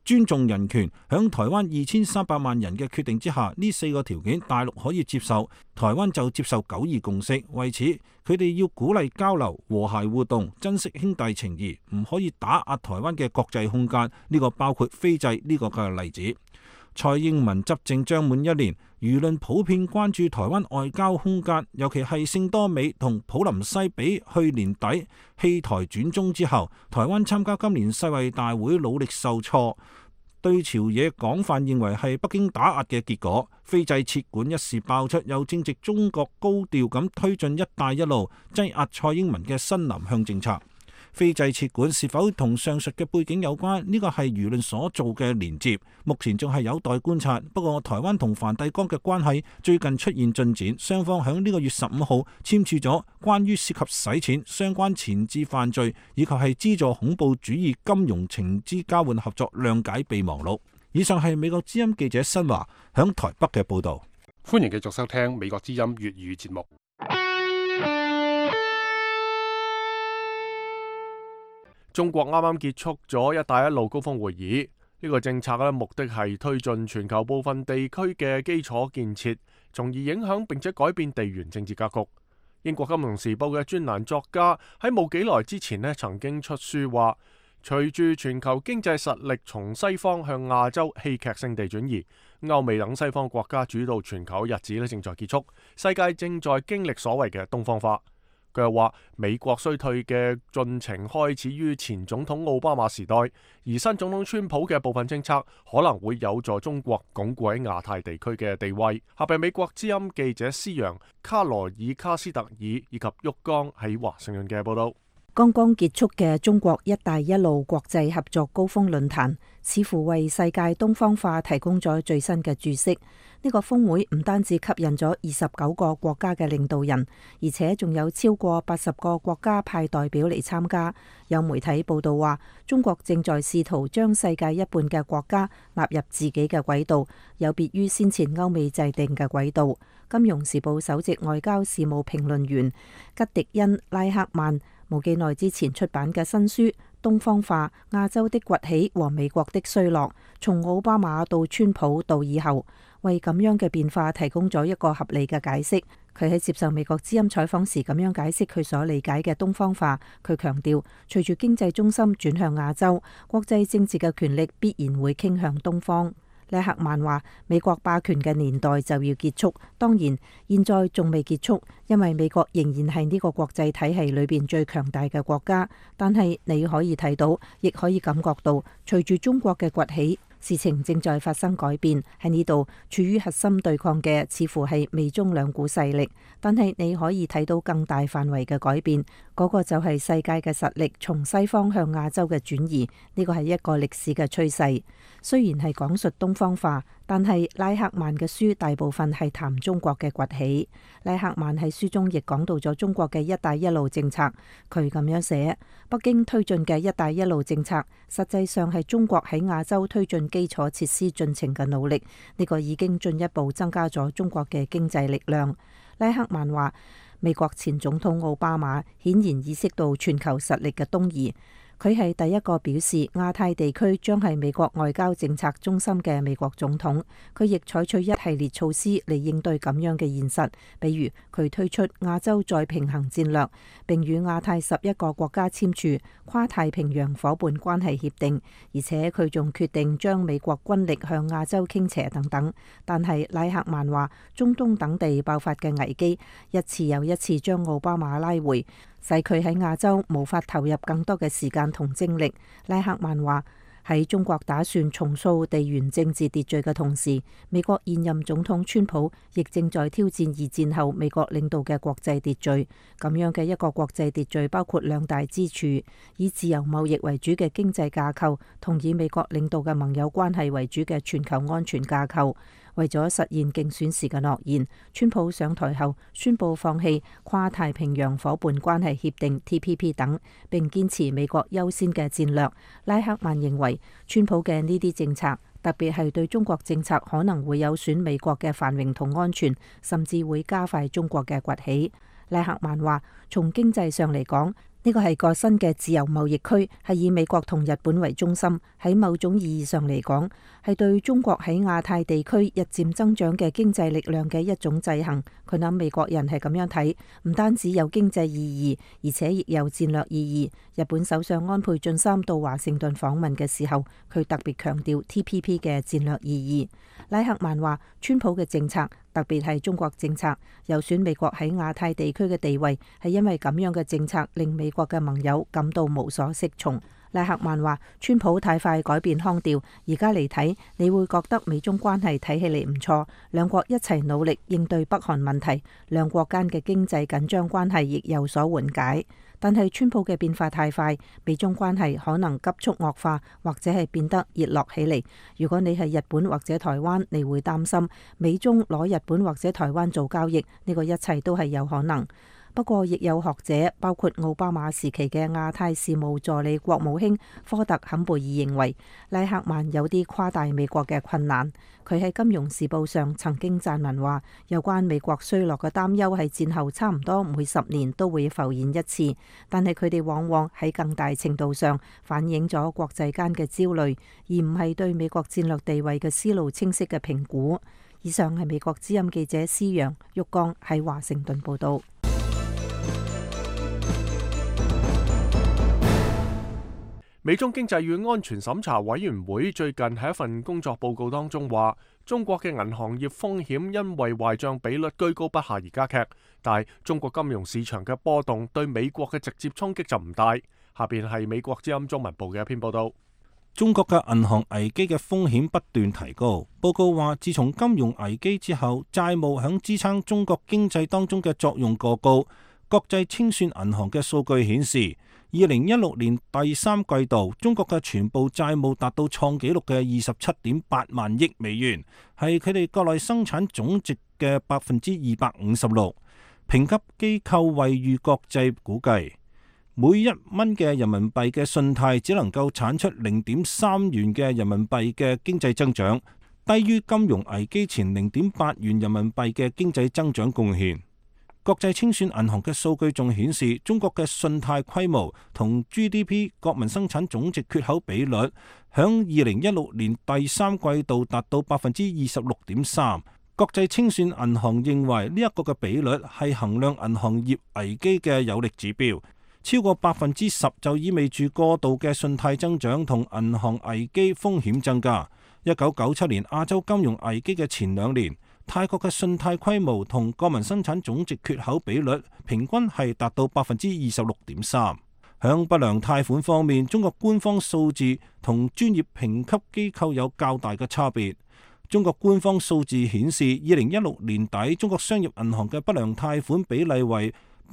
尊重人權。響台灣2300萬人嘅決定之下，呢4個條件大陸可以接受，台灣就接受9·2共識。為此，佢哋要鼓勵交流、和諧互動、珍惜兄弟情誼，唔可以打壓台灣嘅國際空間。呢個包括斐濟呢個嘅例子。蔡英文執政將滿1年，輿論普遍關注台灣外交空間，尤其係聖多美同普林西比去年底棄台轉中之後，台灣參加今年世衛大會努力受挫，對朝野廣泛認為係北京打壓嘅結果。斐濟撤館一事爆出，又正值中國高調咁推進一帶一路，擠壓蔡英文嘅新南向政策。斐濟撤館是否同上述嘅背景有關？呢個係輿論所做嘅連接，目前仲係有待觀察。不過台灣同梵蒂岡嘅關係最近出現進展，雙方喺呢個月15號簽署咗關於涉及洗錢、相關前置犯罪以及係資助恐怖主義金融情資交換合作諒解備忘錄。以上係美國之音記者新華響台北嘅報導。 歡迎繼續收聽美國之音粵語節目。中國啱啱結束咗一帶一路高峰會議，呢個政策目的係推進全球部分地區嘅基礎建設，從而影響並且改變地緣政治格局。英國金融時報嘅專欄作家喺冇幾耐之前曾經出書話，隨住全球經濟實力從西方向亞洲戲劇性地轉移，歐美等西方國家主導全球日子正在結束，世界正在經歷所謂嘅東方化。佢又話，美國衰退嘅進程開始於前總統奧巴馬時代，而新總統川普嘅部分政策可能會有助中國鞏固喺亞太地區嘅地位。下邊美國之音記者施揚、卡羅爾卡斯特爾以及沃岡喺華盛頓嘅報道。 剛剛結束嘅中國一帶一路國際合作高峰論壇，似乎為世界東方化提供咗最新嘅注釋。呢個峰會唔單止吸引咗29個國家嘅領導人，而且仲有超過80個國家派代表嚟參加。有媒體報道話，中國正在試圖將世界一半嘅國家納入自己嘅軌道，有別於先前歐美制定嘅軌道。金融時報首席外交事務評論員吉迪恩拉克曼冇幾耐之前出版嘅新書《東方化：亞洲的崛起和美國的衰落：從奧巴馬到川普到以後》，為咁樣嘅變化提供咗一個合理嘅解釋。佢喺接受美國之音採訪時咁樣解釋佢所理解嘅東方化。佢強調，隨住經濟中心轉向亞洲，國際政治嘅權力必然會傾向東方。拉克曼話，美國霸權嘅年代就要結束，當然現在仲未結束，因為美國仍然係呢個國際體系裏邊最強大嘅國家。但係你可以睇到，亦可以感覺到，隨住中國嘅崛起，事情正在發生改變。喺呢度處於核心對抗嘅似乎係美中兩股勢力，但係你可以睇到更大範圍嘅改變，嗰個就係世界嘅實力從西方向亞洲嘅轉移。呢個係一個歷史嘅趨勢。雖然係講述東方化，但係拉克曼嘅書大部分係談中國嘅崛起。拉克曼喺書中亦講到咗中國嘅一帶一路政策。佢咁樣寫，北京推進嘅一帶一路政策實際上係中國喺亞洲推進基礎設施進程嘅努力，呢個已經進一步增加咗中國嘅經濟力量。拉克曼話，美國前總統奧巴馬顯然意識到全球實力嘅東移。佢係第一個表示亞太地區將係美國外交政策中心嘅美國總統。佢亦採取一系列措施嚟應對咁樣嘅現實，比如佢推出亞洲再平衡戰略，並與亞太11個國家簽署跨太平洋夥伴關係協定，而且佢仲決定將美國軍力向亞洲傾斜等等。但係拉克曼話，中東等地爆發嘅危機一次又一次將奧巴馬拉回，使佢喺亞洲無法投入更多嘅時間同精力。拉克曼話，喺中國打算重塑地緣政治秩序嘅同時，美國現任總統川普亦正在挑戰二戰後美國領導嘅國際秩序。咁樣嘅一個國際秩序包括兩大支柱：以自由貿易為主嘅經濟架構，同以美國領導嘅盟友關係為主嘅全球安全架構。為咗實現競選時嘅諾言，川普上台後宣布放棄跨太平洋夥伴關係協定 TPP 等，並堅持美國優先嘅戰略。拉克曼認為，川普嘅呢啲政策，特別係對中國政策，可能會有損美國嘅繁榮同安全，甚至會加快中國嘅崛起。拉克曼話，從經濟上嚟講， 呢個係個新嘅自由貿易區，係以美國同日本為中心。喺某種意義上嚟講，係對中國喺亞太地區日漸增長嘅經濟力量嘅一種制衡。佢諗美國人係咁樣睇，唔單止有經濟意義，而且亦有戰略意義。日本首相安倍晉三到華盛頓訪問嘅時候，佢特別強調 TPP 嘅戰略意義。拉克曼話，川普嘅政策，特別係中國政策，有損美國喺亞太地區嘅地位，係因為咁樣嘅政策令美國嘅盟友感到無所適從。拉克曼話，川普太快改變腔調，而家嚟睇，你會覺得美中關係睇起嚟唔錯，兩國一齊努力應對北韓問題，兩國間嘅經濟緊張關係亦有所緩解。但係川普嘅變化太快，美中關係可能急速惡化，或者係變得熱絡起嚟。如果你係日本或者台灣，你會擔心美中攞日本或者台灣做交易，呢個一切都係有可能。不過，亦有學者，包括奧巴馬時期嘅亞太事務助理國務卿科特坎貝爾認為，拉克曼有啲誇大美國嘅困難。佢喺《金融時報》上曾經撰文話，有關美國衰落嘅擔憂係戰後差唔多每10年都會浮現一次，但係佢哋往往喺更大程度上反映咗國際間嘅焦慮，而唔係對美國戰略地位嘅思路清晰嘅評估。以上係美國之音記者施陽玉剛喺華盛頓報道。 美中經濟與安全審查委員會最近喺一份工作報告當中話，中國嘅銀行業風險因為壞賬比率居高不下而加劇，但係中國金融市場嘅波動對美國嘅直接衝擊就唔大。下邊係美國之音中文部嘅一篇報道。 中國嘅銀行危機嘅風險不斷提高。報告話，自從金融危機之後，債務響支撐中國經濟當中嘅作用過高。國際清算銀行嘅數據顯示，2016年第3季度，中國嘅全部債務達到創紀錄嘅27.8萬億美元，係佢哋國內生產總值嘅256%。評級機構惠譽國際估計，每1蚊嘅人民幣嘅信貸只能夠產出0.3元嘅人民幣嘅經濟增長，低於金融危機前0.8元人民幣嘅經濟增長貢獻。國際清算銀行嘅數據仲顯示，中國嘅信貸規模同 GDP 國民生產總值缺口比率，響2016年第3季度達到26.3%。國際清算銀行認為呢一個嘅比率係衡量銀行業危機嘅有力指標，超過10%就意味住過度嘅信貸增長同銀行危機風險增加。1997年亞洲金融危機嘅前2年，泰國嘅信貸規模同國民生產總值缺口比率平均係達到26.3%。響不良貸款方面，中國官方數字同專業評級機構有較大嘅差別。中國官方數字顯示，2016年底中國商業銀行嘅不良貸款比例為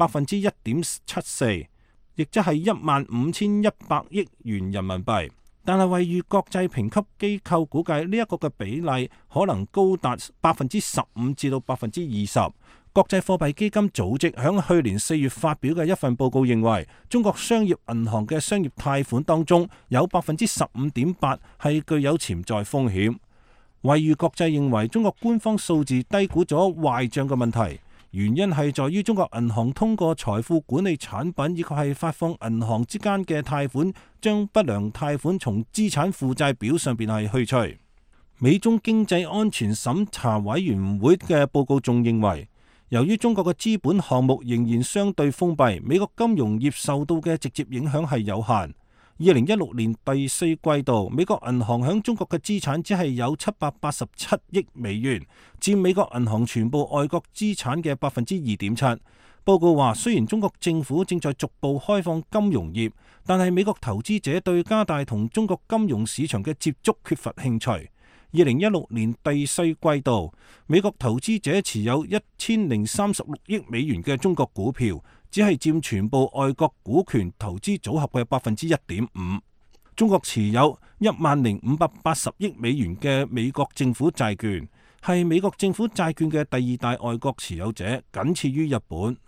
1.74%，亦即係15,100億元人民幣。但係惠譽國際評級機構估計呢一個嘅比例可能高達15%至到20%。國際貨幣基金組織響去年4月發表嘅一份報告認為，中國商業銀行嘅商業貸款當中有15.8%係具有潛在風險。惠譽國際認為中國官方數字低估咗壞賬嘅問題。原因係在於中國銀行通過財富管理產品以及係發放銀行之間嘅貸款，將不良貸款從資產負債表上邊係去除。美中經濟安全審查委員會嘅報告仲認為，由於中國嘅資本項目仍然相對封閉，美國金融業受到嘅直接影響係有限。2016年第4季度，美國銀行響中國嘅資產只係有787億美元，佔美國銀行全部外國資產嘅2.7%。報告話，雖然中國政府正在逐步開放金融業，但係美國投資者對加大同中國金融市場嘅接觸缺乏興趣。2016年第4季度，美國投資者持有1036億美元嘅中國股票，只係佔全部外國股權投資組合嘅1.5%。中國持有10,580億美元嘅美國政府債券，係美國政府債券嘅第2大外國持有者，僅次於日本。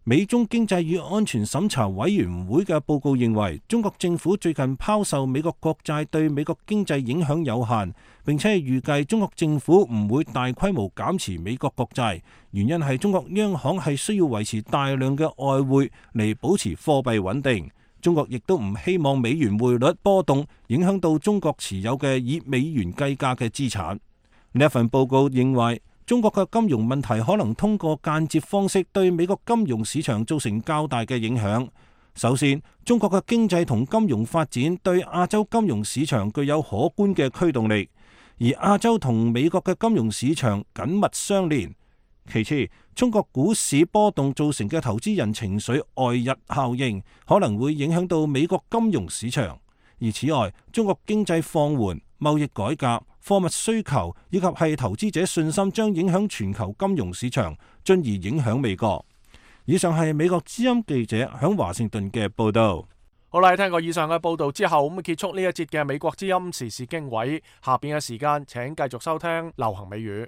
美中經濟與安全審查委員會嘅報告認為，中國政府最近拋售美國國債對美國經濟影響有限，並且預計中國政府唔會大規模減持美國國債，原因係中國央行係需要維持大量嘅外匯嚟保持貨幣穩定。中國亦都唔希望美元匯率波動影響到中國持有嘅以美元計價嘅資產。呢一份報告認為，中國嘅金融問題可能通過間接方式對美國金融市場造成較大嘅影響。首先，中國嘅經濟同金融發展對亞洲金融市場具有可觀嘅驅動力，而亞洲同美國嘅金融市場緊密相連。其次，中國股市波動造成嘅投資人情緒外溢效應可能會影響到美國金融市場。而此外，中國經濟放緩、貿易改革、貨物需求以及係投資者信心將影響全球金融市場，進而影響美國。以上係美國之音記者響華盛頓嘅報道。 好啦，聽過以上嘅報道之後，咁結束呢一節嘅美國之音時事經緯。下邊嘅時間，請繼續收聽流行美語。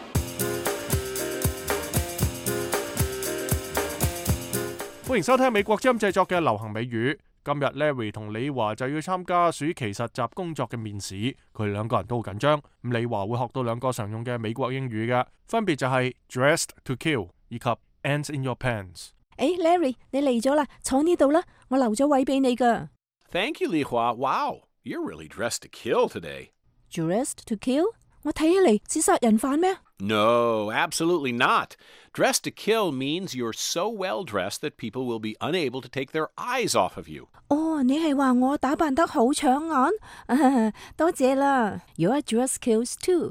歡迎收聽美國之音製作嘅流行美語。今日 Larry 同李華就要參加暑期實習工作嘅面試，佢哋兩個人都好緊張。咁李華會學到兩個常用嘅美國英語嘅，分別就係 dressed to kill 以及 ants in your pants。 Larry， 你嚟咗啦，坐呢度啦，我留咗位俾你噶。 Thank you, Li Hua. Wow, you're really dressed to kill today. Dressed to kill？ 我睇起嚟似殺人犯咩？ No, absolutely not. Dressed to kill means you're so well dressed that people will be unable to take their eyes off of you. 你係話我打扮得好搶眼？多謝啦。Your dress kills too.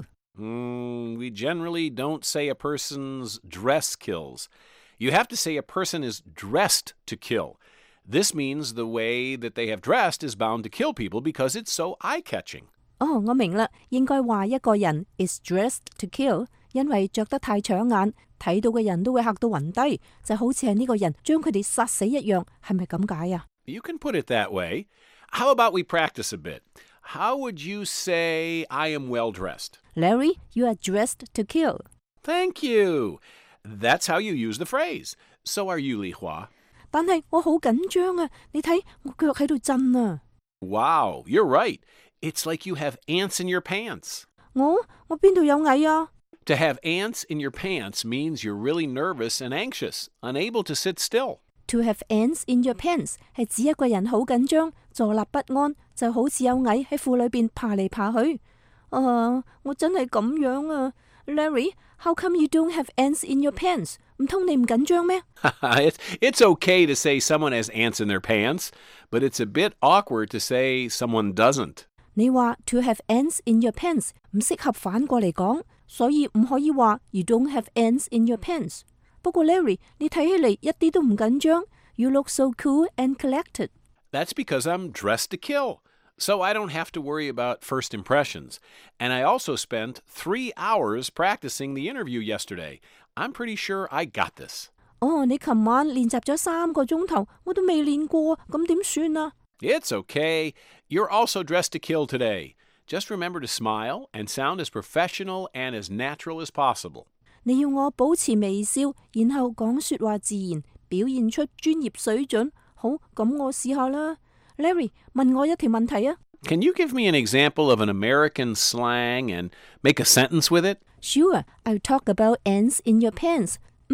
We generally don't say a person's dress kills. You have to say a person is dressed to kill. This means the way that they have dressed is bound to kill people because it's so eye-catching. 我明啦，應該話一個人 is dressed to kill， 因為着得太搶眼，睇到嘅人都會嚇到暈低，就好似係呢個人將佢哋殺死一樣，係咪咁解啊？ You can put it that way. How about we practice a bit? How would you say I am well dressed? Larry, you are dressed to kill. Thank you. That's how you use the phrase. So are you, Li Hua. 但係我好緊張啊！你睇我腳喺度震啊！ Wow, you're right. It's like you have ants in your pants. 我邊度有蟻啊？ To have ants in your pants means you're really nervous and anxious, unable to sit still. To have ants in your pants 係指一個人好緊張，坐立不安，就好似有蟻喺褲裏邊爬嚟爬去。我真係咁樣啊 ，Larry, how come you don't have ants in your pants? 唔通你唔緊張咩？ It's okay to say someone has ants in their pants, but it's a bit awkward to say someone doesn't. 你話 to have ants in your pants 唔適合反過嚟講，所以唔可以話 you don't have ants in your pants。不過 Larry， 你睇起嚟一啲都唔緊張。You look so cool and collected. That's because I'm dressed to kill, so I don't have to worry about first impressions. And I also spent 3 hours practicing the interview yesterday. I'm pretty sure I got this. 你琴晚練習咗3個鐘頭，我都未練過，咁點算啊？ It's okay. You're also dressed to kill today. Just remember to smile and sound as professional and as natural as possible. 你要我保持微笑，然後講說話自然，表現出專業水準。好，咁我試下啦。Larry， 問我一條問題啊。 Can you give me an example of an American slang and make a sentence with it? Sure, I'll talk about ants in your pants.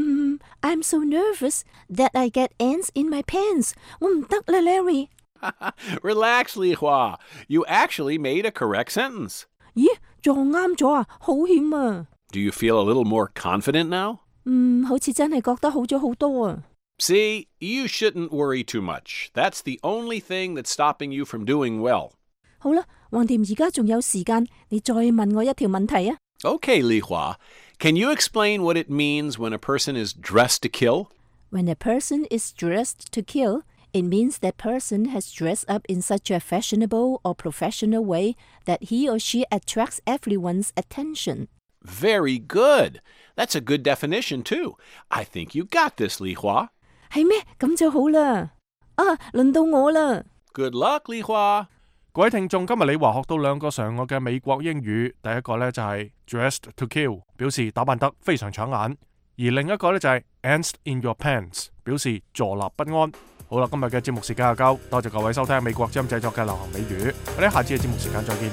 I'm so nervous that I get ants in my pants. 我唔得啦 ，Larry。 Relax, Li Hua. You actually made a correct sentence. 咦，撞啱咗啊，好險啊！ Do you feel a little more confident now? 好似真係覺得好咗好多啊。 See, you shouldn't worry too much. That's the only thing that's stopping you from doing well. 好啦，橫掂而家仲有時間，你再問我一條問題啊。 Okay, Li Hua. Can you explain what it means when a person is dressed to kill? When a person is dressed to kill, it means that person has dressed up in such a fashionable or professional way that he or she attracts everyone's attention. Very good. That's a good definition, too. I think you got this, Li Hua. 係咩？咁就好啦。輪到我啦。 Good luck, Li Hua. 各位聽眾，今日李華學到2個常用嘅美國英語。第一個呢就係 dressed to kill， 表示打扮得非常搶眼。 而另一個呢，就係 Ants in Your Pants， 表示坐立不安。好啦，今日嘅節目時間就夠，多謝各位收聽美國之音製作嘅流行美語，我哋下次嘅節目時間再見。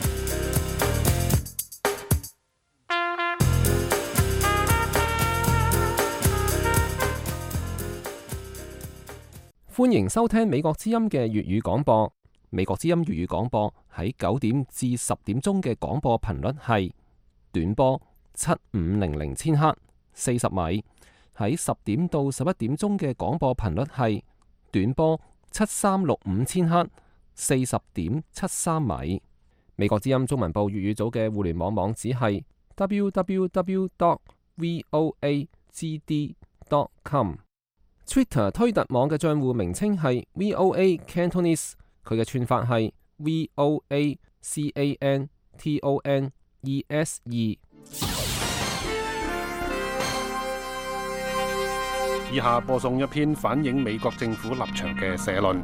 歡迎收聽美國之音嘅粵語廣播。美國之音粵語廣播喺9點至10點鐘嘅廣播頻率係短波7500千赫40米，喺10點到11點鐘嘅廣播頻率係短波7365千赫40.73米。美國之音中文部粵語組嘅互聯網網址係 www.voagd.com。Twitter 推特網嘅賬戶名稱係 VOA Cantonese， 佢嘅串法係 VOACANTONESE。 以下播送一篇反映美國政府立場嘅社論。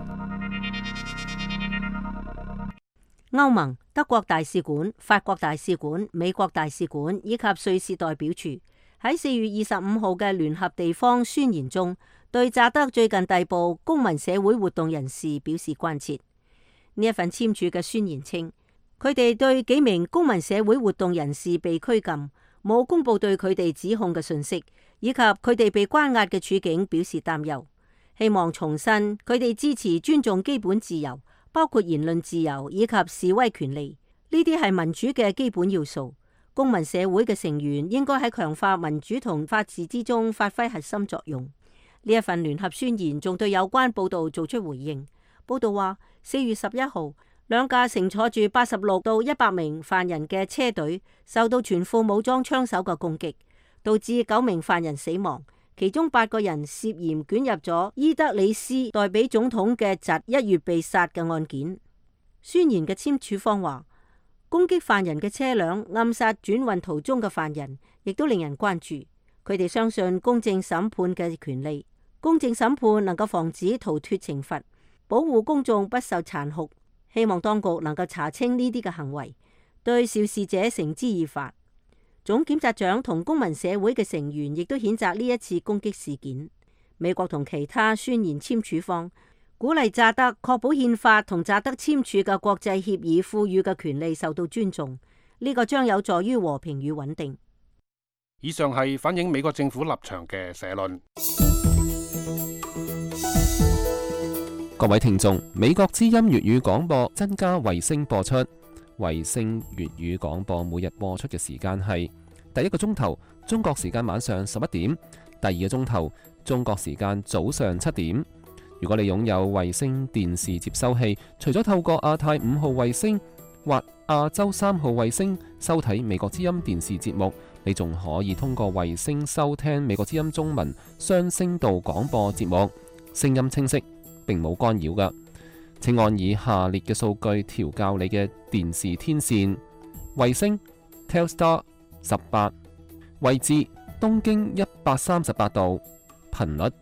歐盟、德國大使館、法國大使館、美國大使館以及瑞士代表處喺4月25號嘅聯合地方宣言中，對乍得最近逮捕公民社會活動人士表示關切。呢一份簽署嘅宣言稱，佢哋對幾名公民社會活動人士被拘禁，冇公布對佢哋指控嘅信息，以及佢哋被關押嘅處境表示擔憂，希望重申佢哋支持尊重基本自由，包括言論自由以及示威權利。呢啲係民主嘅基本要素。公民社會嘅成員應該喺強化民主同法治之中發揮核心作用。呢一份聯合宣言仲對有關報道做出回應。報道話，4月11號，兩架乘坐住86到100名犯人嘅車隊受到全副武裝槍手嘅攻擊，導致9名犯人死亡，其中8個人涉嫌捲入咗伊德里斯代比總統嘅侄1月被殺嘅案件。宣言嘅簽署方話，攻擊犯人嘅車輛暗殺轉運途中嘅犯人，亦都令人關注。佢哋相信公正審判嘅權利，公正審判能夠防止逃脫懲罰，保護公眾不受殘酷。希望當局能夠查清呢啲嘅行為，對肇事者繩之以法。總檢察長同公民社會嘅成員亦都譴責呢一次攻擊事件。美國同其他宣言簽署方鼓勵乍得確保憲法同乍得簽署嘅國際協議賦予嘅權利受到尊重，呢個將有助於和平與穩定。 以上係反映美國政府立場嘅社論。 各位聽眾，美國之音粵語廣播增加衛星播出。衛星粵語廣播每日播出嘅時間係第一個鐘頭中國時間晚上11點，第二個鐘頭中國時間早上7點。如果你擁有衛星電視接收器，除咗透過亞太5號衛星或亞洲3號衛星收睇美國之音電視節目，你仲可以通過衛星收聽美國之音中文雙聲道廣播節目，聲音清晰，並冇干擾㗎。請按以下列嘅數據調校你嘅電視天線：衛星 Telstar 18，位置東經138度，頻率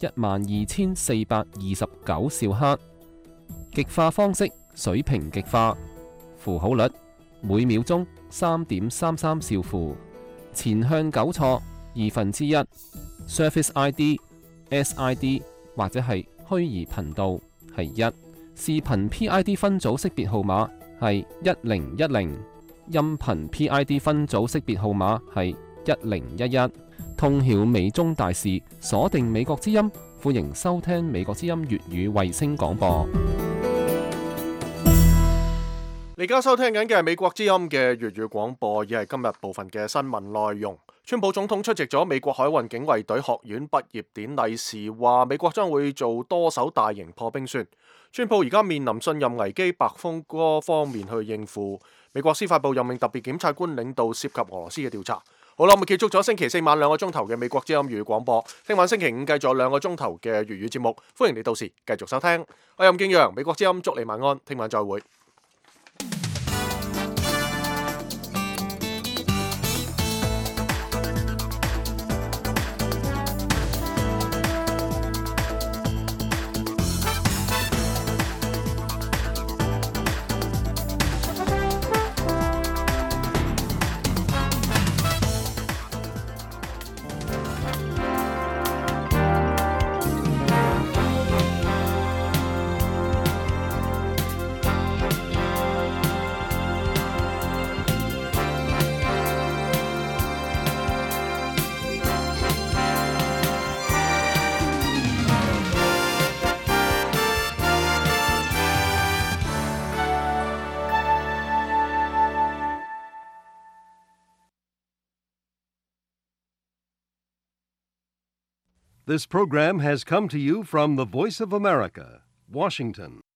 12429兆赫，極化方式水平極化，符號率每秒鐘3.33兆符，前向糾錯1/2， Surface ID、SID 或者係虛擬頻道係1，視頻 PID 分組識別號碼係1010，音頻 PID 分組識別號碼係1011。通曉美中大事，鎖定美國之音，歡迎收聽美國之音粵語衛星廣播。 你而家收聽緊嘅係美國之音嘅粵語廣播，而係今日部分嘅新聞內容。川普總統出席咗美國海運警衛隊學院畢業典禮時，話美國將會做多艘大型破冰船。川普而家面臨信任危機，白宮多方面去應付。美國司法部任命特別檢察官領導涉及俄羅斯嘅調查。好啦，我哋結束咗星期4晚2個鐘頭嘅美國之音粵語廣播。聽晚星期5繼續2個鐘頭嘅粵語節目，歡迎你到時繼續收聽。我係任敬揚，美國之音祝你晚安，聽晚再會。 This program has come to you from the Voice of America, Washington.